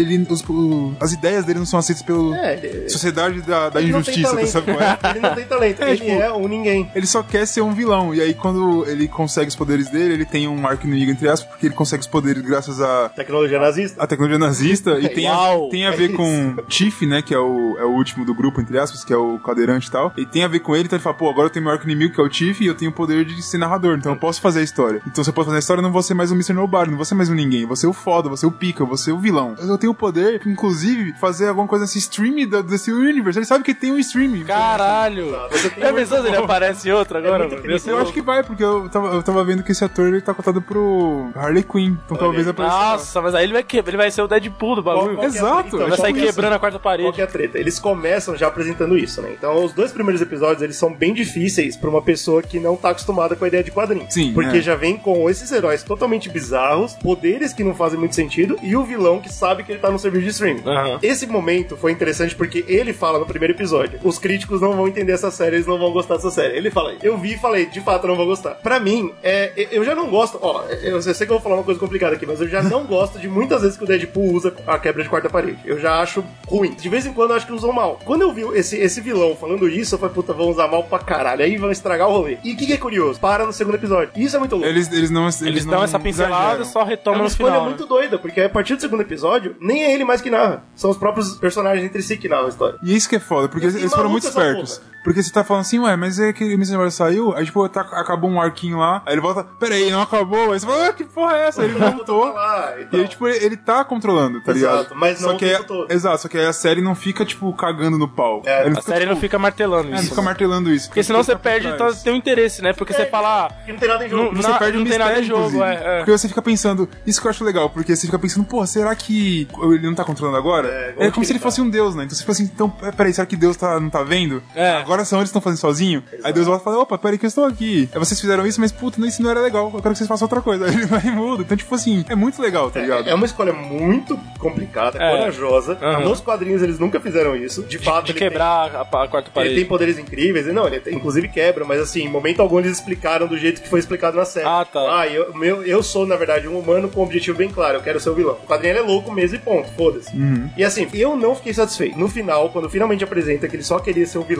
as ideias dele não são aceitas pela sociedade da Ele não tem injustiça, talento. sabe qual é? Ele não tem talento, É, ele tipo, é um ninguém. Ele só quer ser um vilão. E aí, quando ele consegue os poderes dele, ele tem um arco inimigo, entre aspas, porque ele consegue os poderes graças à Tecnologia nazista. tecnologia nazista. E tem Uau! tem a ver com Chief, né? Que é o último do grupo, entre aspas, que é o cadeirante e tal. E tem a ver com ele, então ele fala, pô, agora eu tenho meu arco inimigo, que é o Chief, e eu tenho o poder de ser narrador. Então eu posso fazer a história. Então se eu posso fazer a história, eu não vou ser mais o Mr. Nobody, não vou ser mais um ninguém. Eu vou ser o foda, vou ser o pica, eu vou ser o vilão. Eu tenho o poder, inclusive, fazer alguma coisa assim, stream desse universe. Ele sabe que tem um stream. Caralho! Você tem Já pensou se ele aparece em outro agora, muito mano? Ia ser Eu acho que vai, porque eu tava vendo que esse ator ele tá cotado pro Harley Quinn. Então talvez apareça. Nossa, mas aí ele vai ser o Deadpool do bagulho. Qual que é a Exato. treta? Vai sair Qual que é quebrando a quarta Qual parede. que é a treta? Eles começam já apresentando isso, né? Então, os 2 primeiros episódios, eles são bem difíceis pra uma pessoa que não tá acostumada com a ideia de quadrinhos. Sim, Porque é. já vem com esses heróis totalmente bizarros, poderes que não fazem muito sentido, e o vilão que sabe que ele tá no serviço de streaming. Aham. Esse momento foi interessante porque ele fala no primeiro episódio, os críticos não vão entender essa série, eles não vão gostar dessa série. Ele fala, eu vi e falei, de fato, eu não vou gostar. Pra mim, eu já não gosto, eu sei que eu vou falar uma coisa complicada aqui, mas eu já não gosto de muitas vezes que o Deadpool usa a quebra de quarta parede. Eu já acho ruim. De vez em quando eu acho que usam mal. Quando eu vi esse vilão falando isso, eu falei, puta, vão usar mal pra caralho. Aí vão estragar o rolê. E o que é curioso? Para no segundo episódio. Isso é muito louco. Eles Eles dão essa pincelada, exageram. só É retomam uma no escolha final. né? muito doida, porque a partir do segundo episódio, nem é ele mais que narra. São os próprios personagens entre si que narram a história. E isso que é foda, porque E eles foram maluco muito essa espertos. porra. Porque você tá falando assim, ué, mas é que o Mr. Nobody saiu, aí tipo, acabou um arquinho lá, aí ele volta, peraí, não acabou, aí você fala, que porra é essa? Ele voltou. E aí, tipo, ele tá controlando, tá ligado? Exato, mas não só o que tempo todo. Exato, só que aí a série não fica, tipo, cagando no pau. É, Ele A série não fica martelando não isso. fica né? martelando isso. Porque senão você fica por perde trás. teu interesse, né? Porque você fala, Que não tem nada em jogo. Não- Você perde o tem nada mistério, em jogo, inclusive. Porque você fica pensando, isso que eu acho legal, porque você fica pensando, pô, será que ele não tá controlando agora? igual É como que se ele ele fosse um deus, né? Então você fica assim, então, peraí, será que Deus não tá vendo? É. Agora são eles que estão fazendo sozinho? Aí Deus volta e fala, opa, peraí que eu estou aqui. Aí vocês fizeram isso, mas puta, isso não era legal, eu quero que vocês façam outra coisa. Aí ele vai e muda. Então, tipo assim, é muito legal, tá ligado? É uma escolha muito complicada, corajosa. Aham. Nos quadrinhos eles nunca fizeram isso. De fato, de ele quebrar a quarta Ele parede. tem poderes incríveis, não, ele inclusive quebra, mas assim, em momento algum eles explicaram do jeito que foi explicado na série. Ah, tá. Eu sou, na verdade, um humano com um objetivo bem claro, eu quero ser o vilão. O quadrinho ele é louco mesmo e ponto, foda-se. E assim, eu não fiquei satisfeito. No final, quando finalmente apresenta que ele só queria ser o vilão e por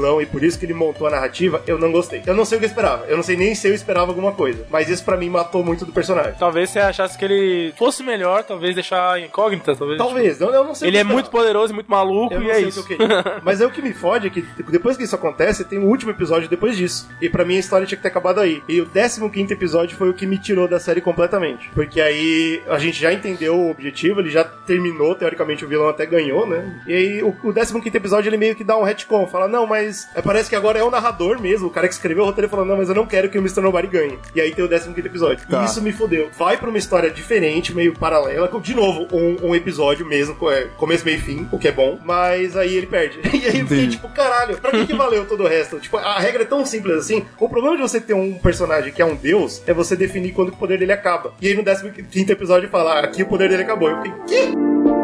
serviço que ele montou a narrativa, eu não gostei. Eu não sei o que eu esperava. Eu não sei nem se eu esperava alguma coisa. Mas isso pra mim matou muito do personagem. Talvez você achasse que ele fosse melhor, talvez deixar incógnita, talvez. Talvez, eu não sei. Ele é muito poderoso, muito maluco e é isso. Mas é o que me fode é que depois que isso acontece, tem um último episódio depois disso. E pra mim a história tinha que ter acabado aí. E o 15º episódio foi o que me tirou da série completamente. Porque aí a gente já entendeu o objetivo, ele já terminou, teoricamente o vilão até ganhou, né? E aí o 15º episódio ele meio que dá um retcon, fala, não, mas parece que agora é o narrador mesmo, o cara que escreveu o roteiro falou, não, mas eu não quero que o Mr. Nobody ganhe. E aí tem o 15º episódio. Tá. E isso me fodeu. Vai pra uma história diferente, meio paralela, com, de novo, um episódio mesmo, começo, meio e fim, o que é bom, mas aí ele perde. E aí eu fiquei tipo, caralho, pra que valeu todo o resto? Tipo, a regra é tão simples assim. O problema de você ter um personagem que é um deus é você definir quando o poder dele acaba. E aí no 15º episódio fala, aqui o poder dele acabou. Eu fiquei, quê?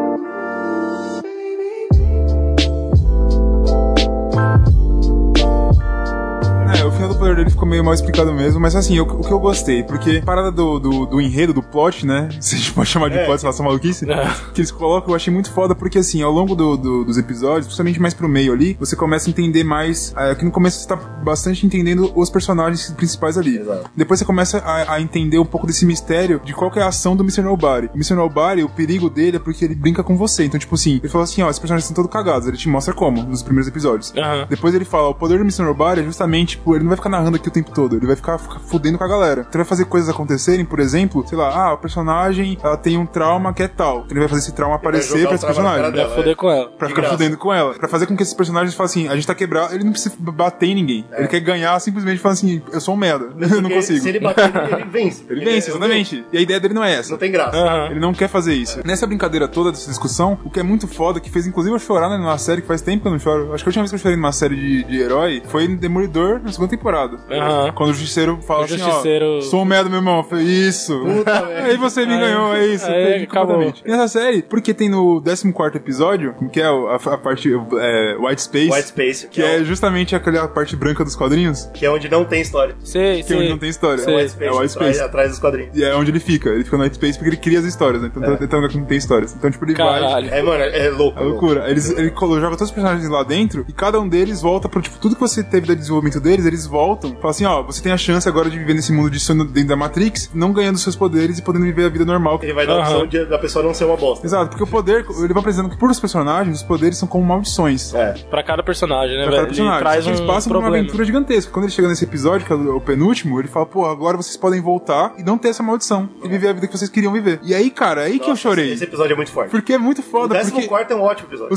O final do poder dele ficou meio mal explicado mesmo, mas assim, o que eu gostei, porque a parada do enredo, do plot, né? Se a gente pode chamar de plot, se essa maluquice, que eles colocam, eu achei muito foda, porque assim, ao longo dos episódios, principalmente mais pro meio ali, você começa a entender mais, que no começo você tá bastante entendendo os personagens principais ali. Exato. Depois você começa a entender um pouco desse mistério de qual que é a ação do Mr. Nobody. O Mr. Nobody, o perigo dele é porque ele brinca com você. Então, tipo assim, ele fala assim, ó, esses personagens estão todos cagados. Ele te mostra como, nos primeiros episódios. Depois ele fala, o poder do Mr. Nobody é justamente, tipo, ele não vai ficar narrando aqui o tempo todo, ele vai ficar fudendo com a galera. Então ele vai fazer coisas acontecerem, por exemplo, sei lá, o personagem, ela tem um trauma que é tal. Então ele vai fazer esse trauma aparecer pra esse personagem. Pra foder com ela. Pra ficar fudendo com ela. Pra fazer com que esses personagens falem assim, a gente tá quebrado, ele não precisa bater em ninguém. Ele quer ganhar, simplesmente falando assim, eu sou um merda, eu não consigo. Se ele bater, ele vence. Ele vence, exatamente. E a ideia dele não é essa. Não tem graça. Ele não quer fazer isso. Nessa brincadeira toda, dessa discussão, o que é muito foda, que fez inclusive eu chorar numa série que faz tempo que eu não choro. Acho que a última vez que eu chorei numa série de herói foi em Demolidor, na segunda temporada. Quando o Justiceiro fala assim, ó, sou um merda, meu irmão. Eu falei, isso. Aí você me ganhou, é isso. Acabou. E nessa série, porque tem no 14º episódio, que é a parte White Space, que é justamente aquela parte branca dos quadrinhos. Que é onde não tem história. Sei. Onde não tem história. É o White Space. Atrás dos quadrinhos. E é onde ele fica. Ele fica no White Space porque ele cria as histórias, né? Então não tem histórias. Então, tipo, ele vai... Mano, é louco. É loucura. Ele joga todos os personagens lá dentro e cada um deles volta pro, tipo, tudo que você teve do desenvolvimento deles, eles voltam. Fala assim, ó, você tem a chance agora de viver nesse mundo de sonho dentro da Matrix, não ganhando seus poderes e podendo viver a vida normal. Ele vai dar a opção da pessoa não ser uma bosta. Exato, porque o poder, ele vai apresentando que por os personagens, os poderes são como maldições. Pra cada personagem, né, velho? Pra cada personagem. Ele traz eles passam por uma aventura gigantesca. Quando ele chega nesse episódio, que é o penúltimo, ele fala, pô, agora vocês podem voltar e não ter essa maldição. E viver a vida que vocês queriam viver. E aí, cara, aí que eu chorei. Esse episódio é muito forte. Porque é muito foda. O 14º é um ótimo episódio.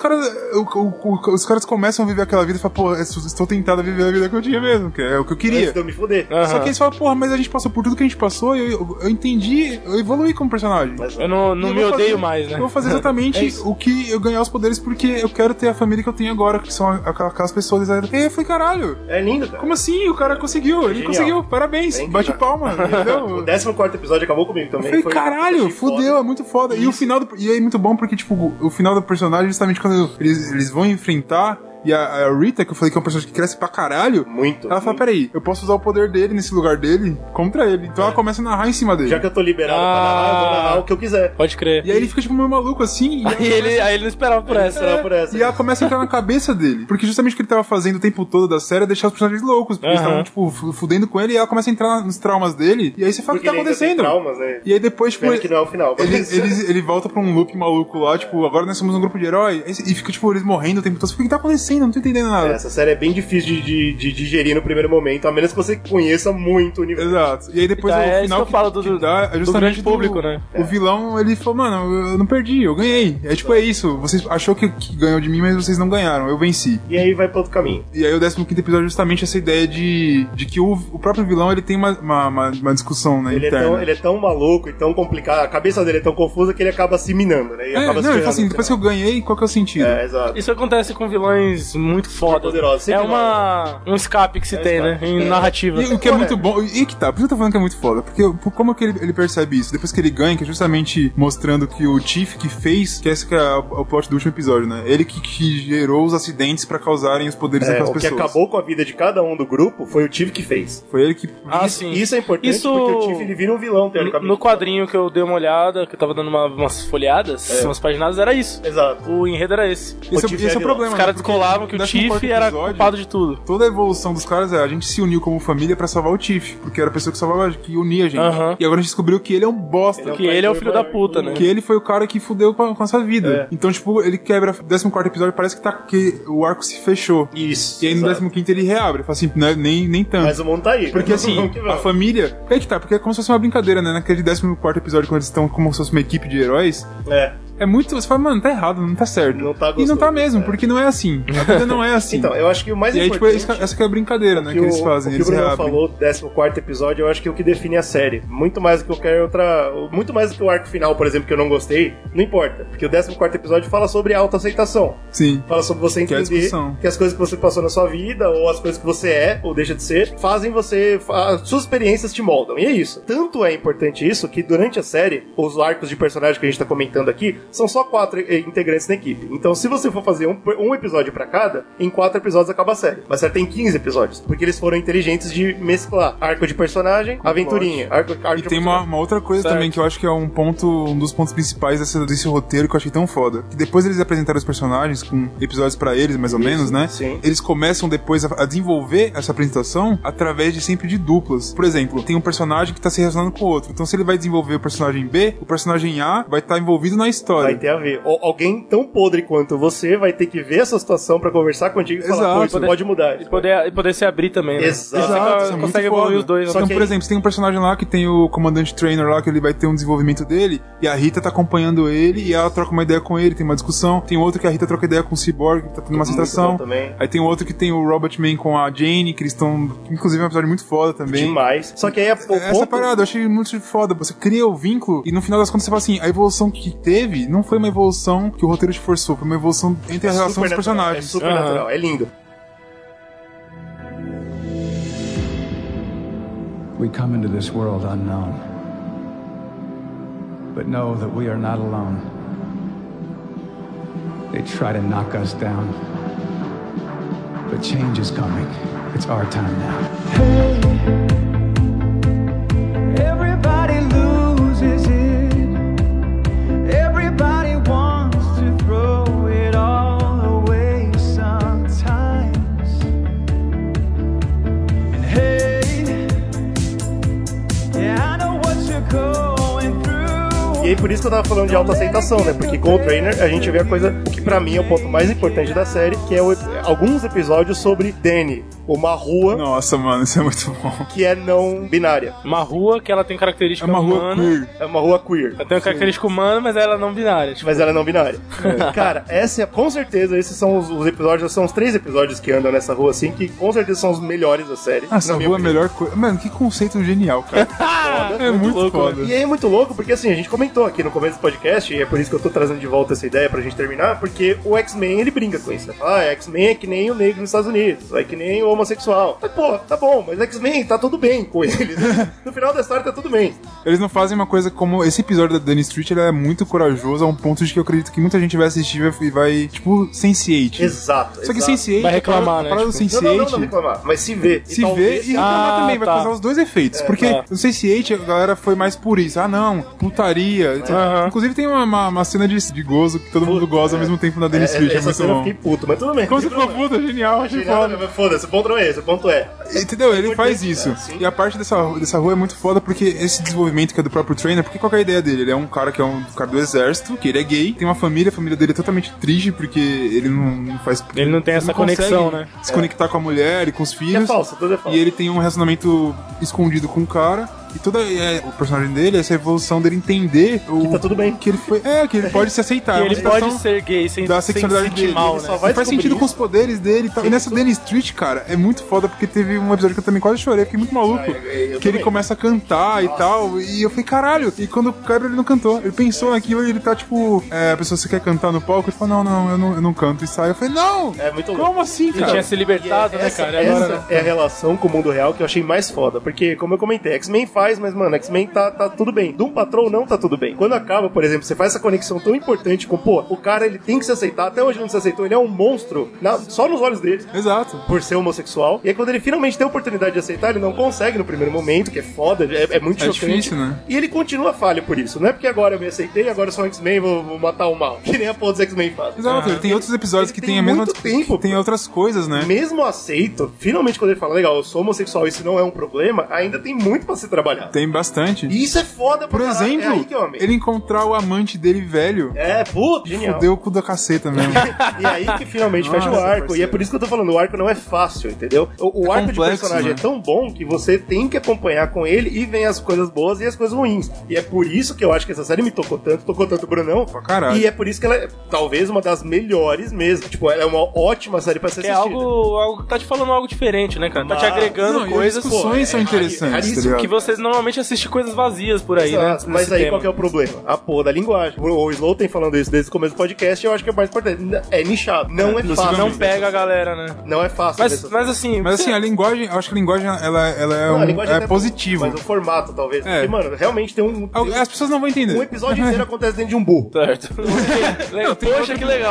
Os caras começam a viver aquela vida e falam, pô, estou tentado a viver a vida que eu tinha mesmo, que é o que eu queria. Antes de eu me fuder. Só que eles falam, porra, mas a gente passou por tudo que a gente passou e eu entendi, eu evoluí como personagem. Eu não me odeio mais, né? Eu vou fazer exatamente o que eu ganhar os poderes porque eu quero ter a família que eu tenho agora, que são aquelas pessoas. E aí eu falei, caralho. É lindo, cara. Como assim? O cara conseguiu. Ele conseguiu. Parabéns. Bate palma. Entendeu? O 14º episódio acabou comigo também. Eu falei, caralho, fudeu, é muito foda. E o final e aí é muito bom porque, tipo, o final do personagem, justamente quando eles vão enfrentar. E a Rita, que eu falei que é um personagem que cresce pra caralho, ela fala, peraí, eu posso usar o poder dele nesse lugar dele contra ele. Então ela começa a narrar em cima dele. Já que eu tô liberado pra narrar, eu vou narrar o que eu quiser. Pode crer. E aí ele fica tipo meio maluco assim. Aí ele não esperava por essa. E ela começa a entrar na cabeça dele. Porque justamente o que ele tava fazendo o tempo todo da série é deixar os personagens loucos. Porque eles estavam, tipo, fudendo com ele. E ela começa a entrar nos traumas dele. E aí você fala, o que tá acontecendo? Traumas, né? E aí depois, tipo, que não é o final. Ele volta pra um loop maluco lá, tipo, agora nós somos um grupo de herói. E fica, tipo, eles morrendo o tempo todo. O que tá acontecendo? Eu não tô entendendo nada. Essa série é bem difícil de digerir no primeiro momento, a menos que você conheça muito o universo. Exato. E aí depois o final isso que eu falo do grande público, né? O vilão, ele falou, mano, eu não perdi, eu ganhei. É tipo, é isso. Vocês achou que ganhou de mim, mas vocês não ganharam, eu venci. E aí vai pra outro caminho. E aí o 15º episódio é justamente essa ideia de que o próprio vilão, ele tem uma discussão, né, interna. Ele é tão maluco e tão complicado, a cabeça dele é tão confusa que ele acaba se minando, né? E acaba ele fala assim, depois que eu ganhei, qual que é o sentido? Exato. Isso acontece com vilões muito fodas. Um escape que se tem, né? Em narrativa. E o que é muito bom. E que tá, por isso eu tô falando que é muito foda. Porque como que ele percebe isso? Depois que ele ganha, que é justamente mostrando que o Chief que fez, que esse que é o plot do último episódio, né? Ele que gerou os acidentes pra causarem os poderes daquelas pessoas. O que acabou com a vida de cada um do grupo foi o Chief que fez. Foi ele que... Isso é importante porque o Chief ele vira um vilão, teoricamente. No quadrinho que eu dei uma olhada, que eu tava dando umas folhadas, umas paginadas, era isso. Exato. O enredo era esse. Esse é o problema. Os caras descolaram falavam que o Tiff era culpado de tudo. Toda a evolução dos caras a gente se uniu como família pra salvar o Tiff, porque era a pessoa que salvava, que unia a gente. E agora a gente descobriu que ele é um bosta. Que ele é o filho da puta, né? Que ele foi o cara que fudeu com a nossa vida. Então, tipo, ele quebra o 14º episódio, parece que o arco se fechou. Isso. E aí no 15º ele reabre. Fala assim, não é, nem tanto. Mas o mundo tá aí. Porque assim, a família... É que tá, porque é como se fosse uma brincadeira, né? Naquele 14º episódio, quando eles estão como se fosse uma equipe de heróis... É muito... Você fala, mano, tá errado, não tá certo. Não tá gostoso, e não tá mesmo, porque não é assim. A vida não é assim. Então, eu acho que o mais importante... E aí, tipo, essa que é a brincadeira, né, que eles fazem. O que o Bruno falou, 14º episódio, eu acho que é o que define a série. Muito mais do que qualquer outra... Muito mais do que o arco final, por exemplo, que eu não gostei, não importa. Porque o 14º episódio fala sobre autoaceitação. Sim. Fala sobre você entender que as coisas que você passou na sua vida, ou as coisas que você é, ou deixa de ser, fazem você... As suas experiências te moldam. E é isso. Tanto é importante isso, que durante a série, os arcos de personagem que a gente tá comentando aqui, são só 4 integrantes na equipe. Então, se você for fazer um episódio pra cada, em 4 episódios acaba a série. Mas você tem 15 episódios. Porque eles foram inteligentes de mesclar arco de personagem, aventurinha, arco e tem uma outra coisa também que eu acho que é um dos pontos principais desse roteiro que eu achei tão foda. Que depois eles apresentaram os personagens com episódios pra eles, mais ou menos, né? Sim. Eles começam depois a desenvolver essa apresentação através de sempre de duplas. Por exemplo, tem um personagem que tá se relacionando com o outro. Então, se ele vai desenvolver o personagem B, o personagem A vai estar envolvido na história. Vai ter a ver. Alguém tão podre quanto você vai ter que ver essa situação pra conversar contigo e falar, pô, isso pode mudar. E poder se abrir também, né? Exato. Você consegue evoluir os dois. Então, por exemplo, você tem um personagem lá que tem o comandante trainer lá, que ele vai ter um desenvolvimento dele, e a Rita tá acompanhando ele, e ela troca uma ideia com ele, tem uma discussão. Tem outro que a Rita troca ideia com o Cyborg, que tá tendo uma citação. Aí tem outro que tem o Robot Man com a Jane, que eles estão... Inclusive é um episódio muito foda também. Demais. Só que aí essa parada eu achei muito foda. Você cria o vínculo, e no final das contas você fala assim, a evolução que teve não foi uma evolução que o roteiro te forçou, foi uma evolução entre a relação dos personagens. É super natural, é lindo. We come into this world unknown, but know that we are not alone. They try to knock us down, but change is coming. It's our time now. Hey, everybody loses it. Everybody wants to throw it all away sometimes. And hey, yeah, I know what you're going through. E aí por isso que eu tava falando de autoaceitação, né? Porque com o Trainer a gente vê a coisa, o que pra mim é o ponto mais importante da série, que é alguns episódios sobre Danny, uma rua... Nossa, mano, isso é muito bom. Que é não binária. Uma rua que ela tem característica humana. Rua queer. É uma rua queer. Ela tem uma característica humana, mas ela é não binária. Tipo. Mas ela é não binária. Cara, com certeza, esses são os episódios, são os 3 episódios que andam nessa rua, assim, que com certeza são os melhores da série. Essa rua é a melhor coisa. Mano, que conceito genial, cara. É muito louco, foda. E aí é muito louco, porque assim, a gente comentou aqui no começo do podcast, e é por isso que eu tô trazendo de volta essa ideia pra gente terminar, porque o X-Men, ele brinca com isso. Né? X-Men é que nem o negro nos Estados Unidos, é que nem o homossexual. Mas, pô, tá bom, mas X-Men tá tudo bem com eles. No final da história tá tudo bem. Eles não fazem uma coisa como... Esse episódio da Dani Street, ele é muito corajoso, a um ponto de que eu acredito que muita gente vai assistir e vai, tipo, Sense8. Exato. Só que Sense8... Vai reclamar, né? Tipo, Sense8... Não reclamar, mas se vê. Se vê e reclamar também, vai causar os dois efeitos. Porque no Sense8 a galera foi mais por isso. Ah, não, putaria. Inclusive tem uma cena de gozo que todo mundo goza ao mesmo tempo na Dani Street. Essa cena eu fiquei puto, mas tudo bem. Como você ficou puto? Genial, achei foda. Foda-se, o ponto não é esse, o ponto é... Entendeu? Ele faz isso. E a parte dessa rua é muito foda porque esse desenvolvimento que é do próprio Trainer, porque qual é a ideia dele? Ele é um cara que é um cara do exército, que ele é gay, tem uma família, a família dele é totalmente triste porque ele não faz... Ele não tem essa conexão, né? Se conectar com a mulher e com os filhos. É falso, tudo é falso. E ele tem um relacionamento escondido com o cara. E toda o personagem dele, essa evolução dele entender que tá tudo bem. Que ele foi. Que ele pode se aceitar. Que ele pode ser gay sem da sexualidade dele. Mal, ele né? só faz sentido com os poderes dele e tal. E nessa Dani Street, cara, é muito foda porque teve um episódio que eu também quase chorei, fiquei muito maluco. Que ele começa a cantar e tal. E eu falei, caralho. E quando quebra, ele não cantou. Ele pensou naquilo e ele tá tipo. A pessoa, você quer cantar no palco? Ele falou, não, eu não canto. E sai. Eu falei, não! É muito louco. Como assim, cara? Ele tinha se libertado, né, cara? Essa é a relação com o mundo real que eu achei mais foda. Porque, como eu comentei, X-Men faz, mas, mano, X-Men tá tudo bem. Doom Patrol não tá tudo bem. Quando acaba, por exemplo, você faz essa conexão tão importante com, pô, o cara, ele tem que se aceitar, até hoje ele não se aceitou, ele é um monstro só nos olhos dele. Exato. Por ser homossexual. E aí quando ele finalmente tem a oportunidade de aceitar, ele não consegue no primeiro momento, que é foda, é muito chocante. Difícil, né? E ele continua falho por isso. Não é porque agora eu me aceitei, agora eu sou um X-Men, vou matar o mal. Que nem a porra dos X-Men faz. Exato, ele tem outros episódios que tem a mesma... tempo. Tem outras coisas, né? Mesmo aceito, finalmente quando ele fala, legal, eu sou homossexual, isso não é um problema, ainda tem muito pra ser trabalhado. Tem bastante. E isso é foda pra Por exemplo, é aí que eu amei. ele encontrar o amante dele velho. Puta, genial. Fudeu o cu da caceta mesmo. E aí que finalmente fecha o arco. Parceiro. E é por isso que eu tô falando, o arco não é fácil, entendeu? O arco complexo, de personagem, né? É tão bom que você tem que acompanhar com ele e vem as coisas boas e as coisas ruins. E é por isso que eu acho que essa série me tocou tanto o Brunão. Pra caralho. E é por isso que ela é talvez uma das melhores mesmo. Tipo, ela é uma ótima série pra ser assistida. É algo tá te falando algo diferente, né, cara? Tá te agregando coisas. As discussões são interessantes, tá que vocês normalmente assistem coisas vazias por aí, né? Mas aí qual que é o problema? A porra da linguagem. O Slow tem falando isso desde o começo do podcast, eu acho que é mais importante. É nichado. Não é fácil. Não pega a galera, né? Não é fácil. Mas assim, a linguagem, eu acho que a linguagem ela é positiva. Mas o formato, talvez. Porque, mano, realmente tem um... As pessoas não vão entender. Um episódio inteiro acontece dentro de um burro. Certo. Poxa, que legal.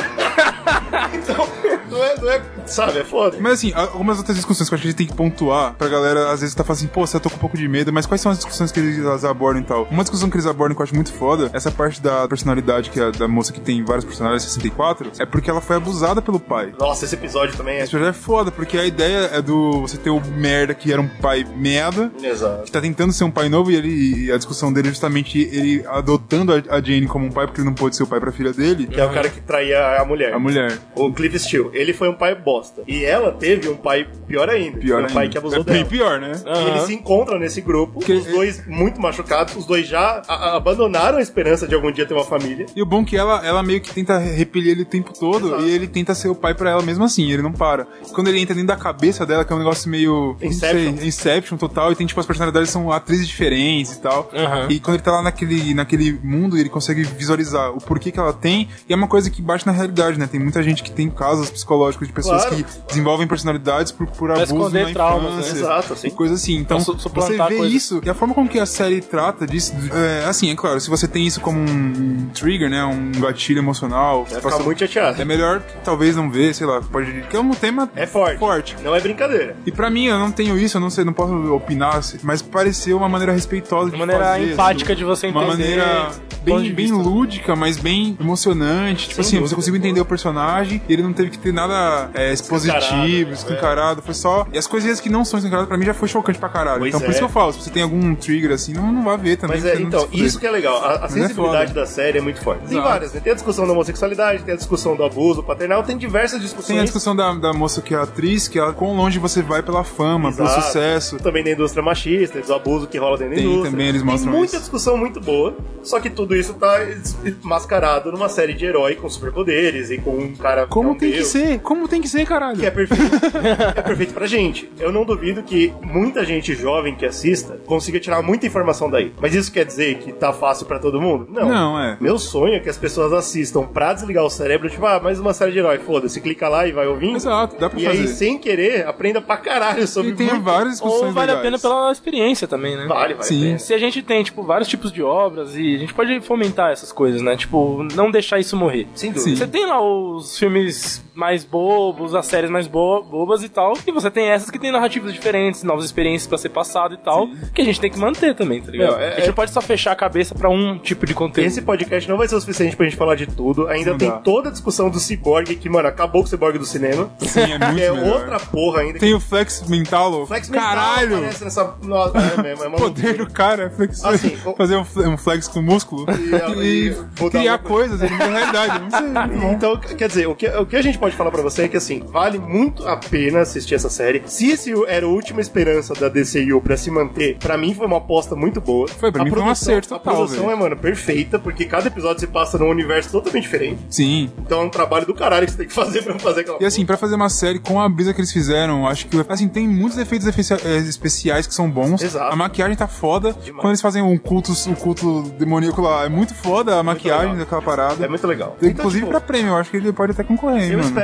Então, não é... Sabe, é foda. Mas assim, algumas outras discussões que eu acho que a gente tem que pontuar pra galera, às vezes tá falando assim, pô, você tá com um pouco de medo, mas quais são as discussões que eles abordam e tal? Uma discussão que eles abordam que eu acho muito foda, essa parte da personalidade, que é da moça que tem várias personalidades, 64, é porque ela foi abusada pelo pai. Nossa, esse episódio também é... Esse episódio é foda, porque a ideia é do você ter o merda que era um pai merda, exato, que tá tentando ser um pai novo, e a discussão dele é justamente ele adotando a Jane como um pai, porque ele não pôde ser o pai pra filha dele. Que é o cara que traía a mulher. A mulher. O Cliff Steele. Ele foi um pai bosta. E ela teve um pai pior ainda. Um pai que abusou dela. Bem pior, né? E eles se encontram nesse grupo, os dois muito machucados, os dois já abandonaram a esperança de algum dia ter uma família. E o bom é que ela meio que tenta repelir ele o tempo todo, exato, e ele tenta ser o pai pra ela mesmo assim, ele não para. Quando ele entra dentro da cabeça dela, que é um negócio meio... Inception total, e tem tipo, as personalidades são atrizes diferentes e tal. E quando ele tá lá naquele mundo, ele consegue visualizar o porquê que ela tem, e é uma coisa que bate na realidade, né? Tem muita gente que tem casos psicológicos de pessoas que desenvolvem personalidades por abuso na traumas, infância, né? Exato, assim. Coisa assim. Então, você vê isso, e a forma com que a série trata disso, assim, é claro, se você tem isso como um trigger, né? Um gatilho emocional, vai ficar muito chateado. É melhor talvez não ver, sei lá, pode... Porque é um tema forte. Não é brincadeira. E pra mim, eu não tenho isso, eu não sei, não posso opinar, mas pareceu uma maneira respeitosa de maneira fazer, empática de você entender. Uma maneira bem lúdica, mas bem emocionante. Tipo assim, você conseguiu entender o personagem e ele não teve que ter nada expositivo, escancarado. Foi só... E as coisinhas que não são escancaradas, pra mim já foi chocante pra caralho. Pois então por isso que eu falo, se você tem algum trigger assim, não vai ver também. Mas então, isso que é legal. A sensibilidade da série é muito forte. Tem várias, né? Tem a discussão da homossexualidade, tem a discussão do abuso paternal, tem diversas discussões. Tem a discussão da moça que é atriz, que é quão longe você vai pela fama, pelo sucesso. Também da indústria machista, do abuso que rola dentro da indústria. Também eles mostram tem muita discussão muito boa, só que tudo isso tá mascarado numa série de herói com superpoderes e com um cara... Como tem que ser? Como tem que ser, caralho? Que é perfeito. É perfeito pra gente. Eu não duvido que muita gente jovem que assista consiga tirar muita informação daí. Mas isso quer dizer que tá fácil pra todo mundo? Não. Não, é. Meu sonho é que as pessoas assistam pra desligar o cérebro, tipo, mais uma série de herói, foda-se, clica lá e vai ouvindo. Exato, dá pra fazer. E aí, sem querer, aprenda pra caralho sobre muito. E tem várias discussões ou vale legais. A pena pela experiência também, né? Vale Sim. a pena. Se a gente tem, tipo, vários tipos de obras e a gente pode fomentar essas coisas, né? Tipo, não deixar isso morrer. Sem dúvida. Você tem lá os filmes mais bobos, as séries mais bobas e tal, e você tem essas que tem narrativas diferentes, novas experiências pra ser passado e tal, que a gente tem que manter também, tá ligado? A gente não pode só fechar a cabeça pra um tipo de conteúdo. Esse podcast não vai ser o suficiente pra gente falar de tudo. Ainda não tem toda a discussão do Cyborg, que, mano, acabou com o Cyborg do cinema. Sim, é muito melhor. Outra porra ainda. Tem o Flex Mental. Caralho! Aparece nessa... Nossa, é o poder do cara é flex... assim, fazer um flex com músculo e criar coisas, ele muda a realidade. Não sei. Então, quer dizer, o que a gente pode falar pra você é que, assim, vale muito a pena assistir essa série. Se esse era a última esperança da DCU pra se manter, pra mim foi uma aposta muito boa. Pra mim foi um acerto total. A produção é, mano, perfeita, porque cada episódio se passa num universo totalmente diferente. Sim. Então é um trabalho do caralho que você tem que fazer pra fazer aquela... E assim, pra fazer uma série com a brisa que eles fizeram, acho que, assim, tem muitos efeitos especiais que são bons. Exato. A maquiagem tá foda. Demais. Quando eles fazem um culto demoníaco lá, é muito foda a maquiagem daquela parada. É muito legal. Inclusive então, tipo, pra prêmio, eu acho que ele pode até concorrer, eu espero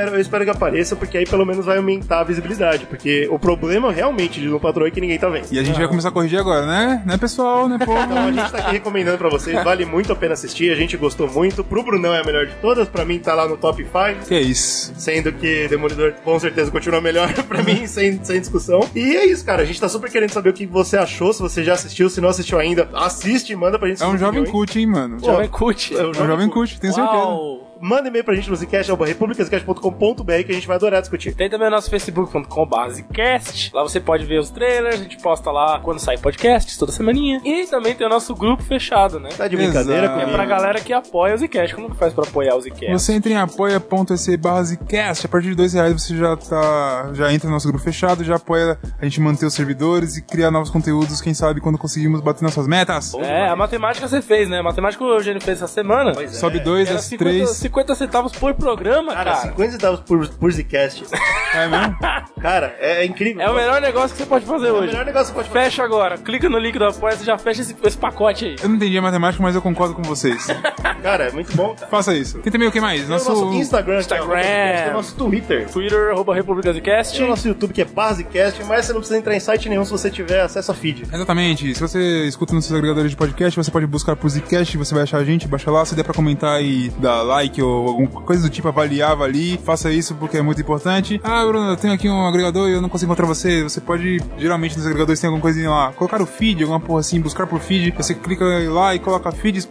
quero que apareça, porque aí pelo menos vai aumentar a visibilidade. Porque o problema realmente de Doom Patrol é que ninguém tá vendo. E a gente vai começar a corrigir agora, né? Né, pessoal? Né, povo? Então a gente tá aqui recomendando pra vocês, vale muito a pena assistir, a gente gostou muito. Pro Brunão é a melhor de todas, pra mim tá lá no top 5. Que é isso. Sendo que Demolidor com certeza continua melhor pra mim, sem discussão. E é isso, cara, a gente tá super querendo saber o que você achou, se você já assistiu, se não assistiu ainda, assiste, manda pra gente. É um jovem cult, hein, mano? Jovem cult. É um jovem cult, tenho certeza. Manda e-mail pra gente no zcast@republicascast.com.br que a gente vai adorar discutir. Tem também o nosso facebook.com/zcast. Lá você pode ver os trailers, a gente posta lá quando sai podcasts, toda semaninha. E também tem o nosso grupo fechado, né? Tá de brincadeira Exato. comigo. É pra galera que apoia o Zcast. Como que faz pra apoiar o Zcast? Você entra em apoia.se/zcast. A partir de R$2 você já entra no nosso grupo fechado, já apoia a gente manter os servidores e criar novos conteúdos, quem sabe quando conseguimos bater nossas metas. É, a matemática você fez, né? A matemática o Eugênio fez essa semana. Pois é. Sobe 2, Era as 3. 50 centavos por programa, Cara, cara. 50 centavos por Zcast. É mesmo? Cara, é incrível. É o melhor negócio que você pode fazer É o hoje. melhor negócio que você pode fazer. Fecha agora. Clica no link do apoia, você já fecha esse pacote aí. Eu não entendi a matemática, mas eu concordo com vocês. Cara, é muito bom, cara. Faça isso. Tem também o que mais? Tem o nosso Instagram, que é o Zcast, tem o nosso Twitter. Twitter, @republicascast. Tem o nosso YouTube, que é Basecast, mas você não precisa entrar em site nenhum se você tiver acesso a feed. Exatamente. Se você escuta nos seus agregadores de podcast, você pode buscar por Zcast, você vai achar a gente, baixa lá, se der pra comentar e dar like ou alguma coisa do tipo, avaliar, avalie, faça isso porque é muito importante. Ah, Bruno, eu tenho aqui um agregador e eu não consigo encontrar você. Você pode, geralmente nos agregadores tem alguma coisinha lá, colocar o feed, alguma porra assim, buscar por feed, você clica lá e coloca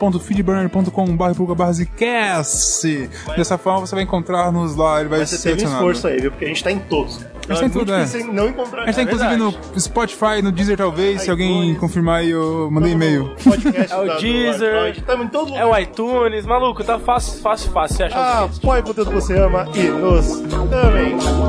feeds.feedburner.com/Zcast. Dessa forma você vai encontrar-nos lá, ele vai Mas você ser teve um adicionado. esforço aí, viu? Porque a gente tá em todos. A gente tá em tudo, muito difícil não encontrar. A gente tá inclusive no Spotify, no Deezer talvez, se alguém iTunes. confirmar aí, eu mandei e-mail. Podcast É o Deezer, estamos em todo lugar. é o iTunes, maluco, tá fácil, você acha o Zcast. Apoie o conteúdo que você ama e nos amem.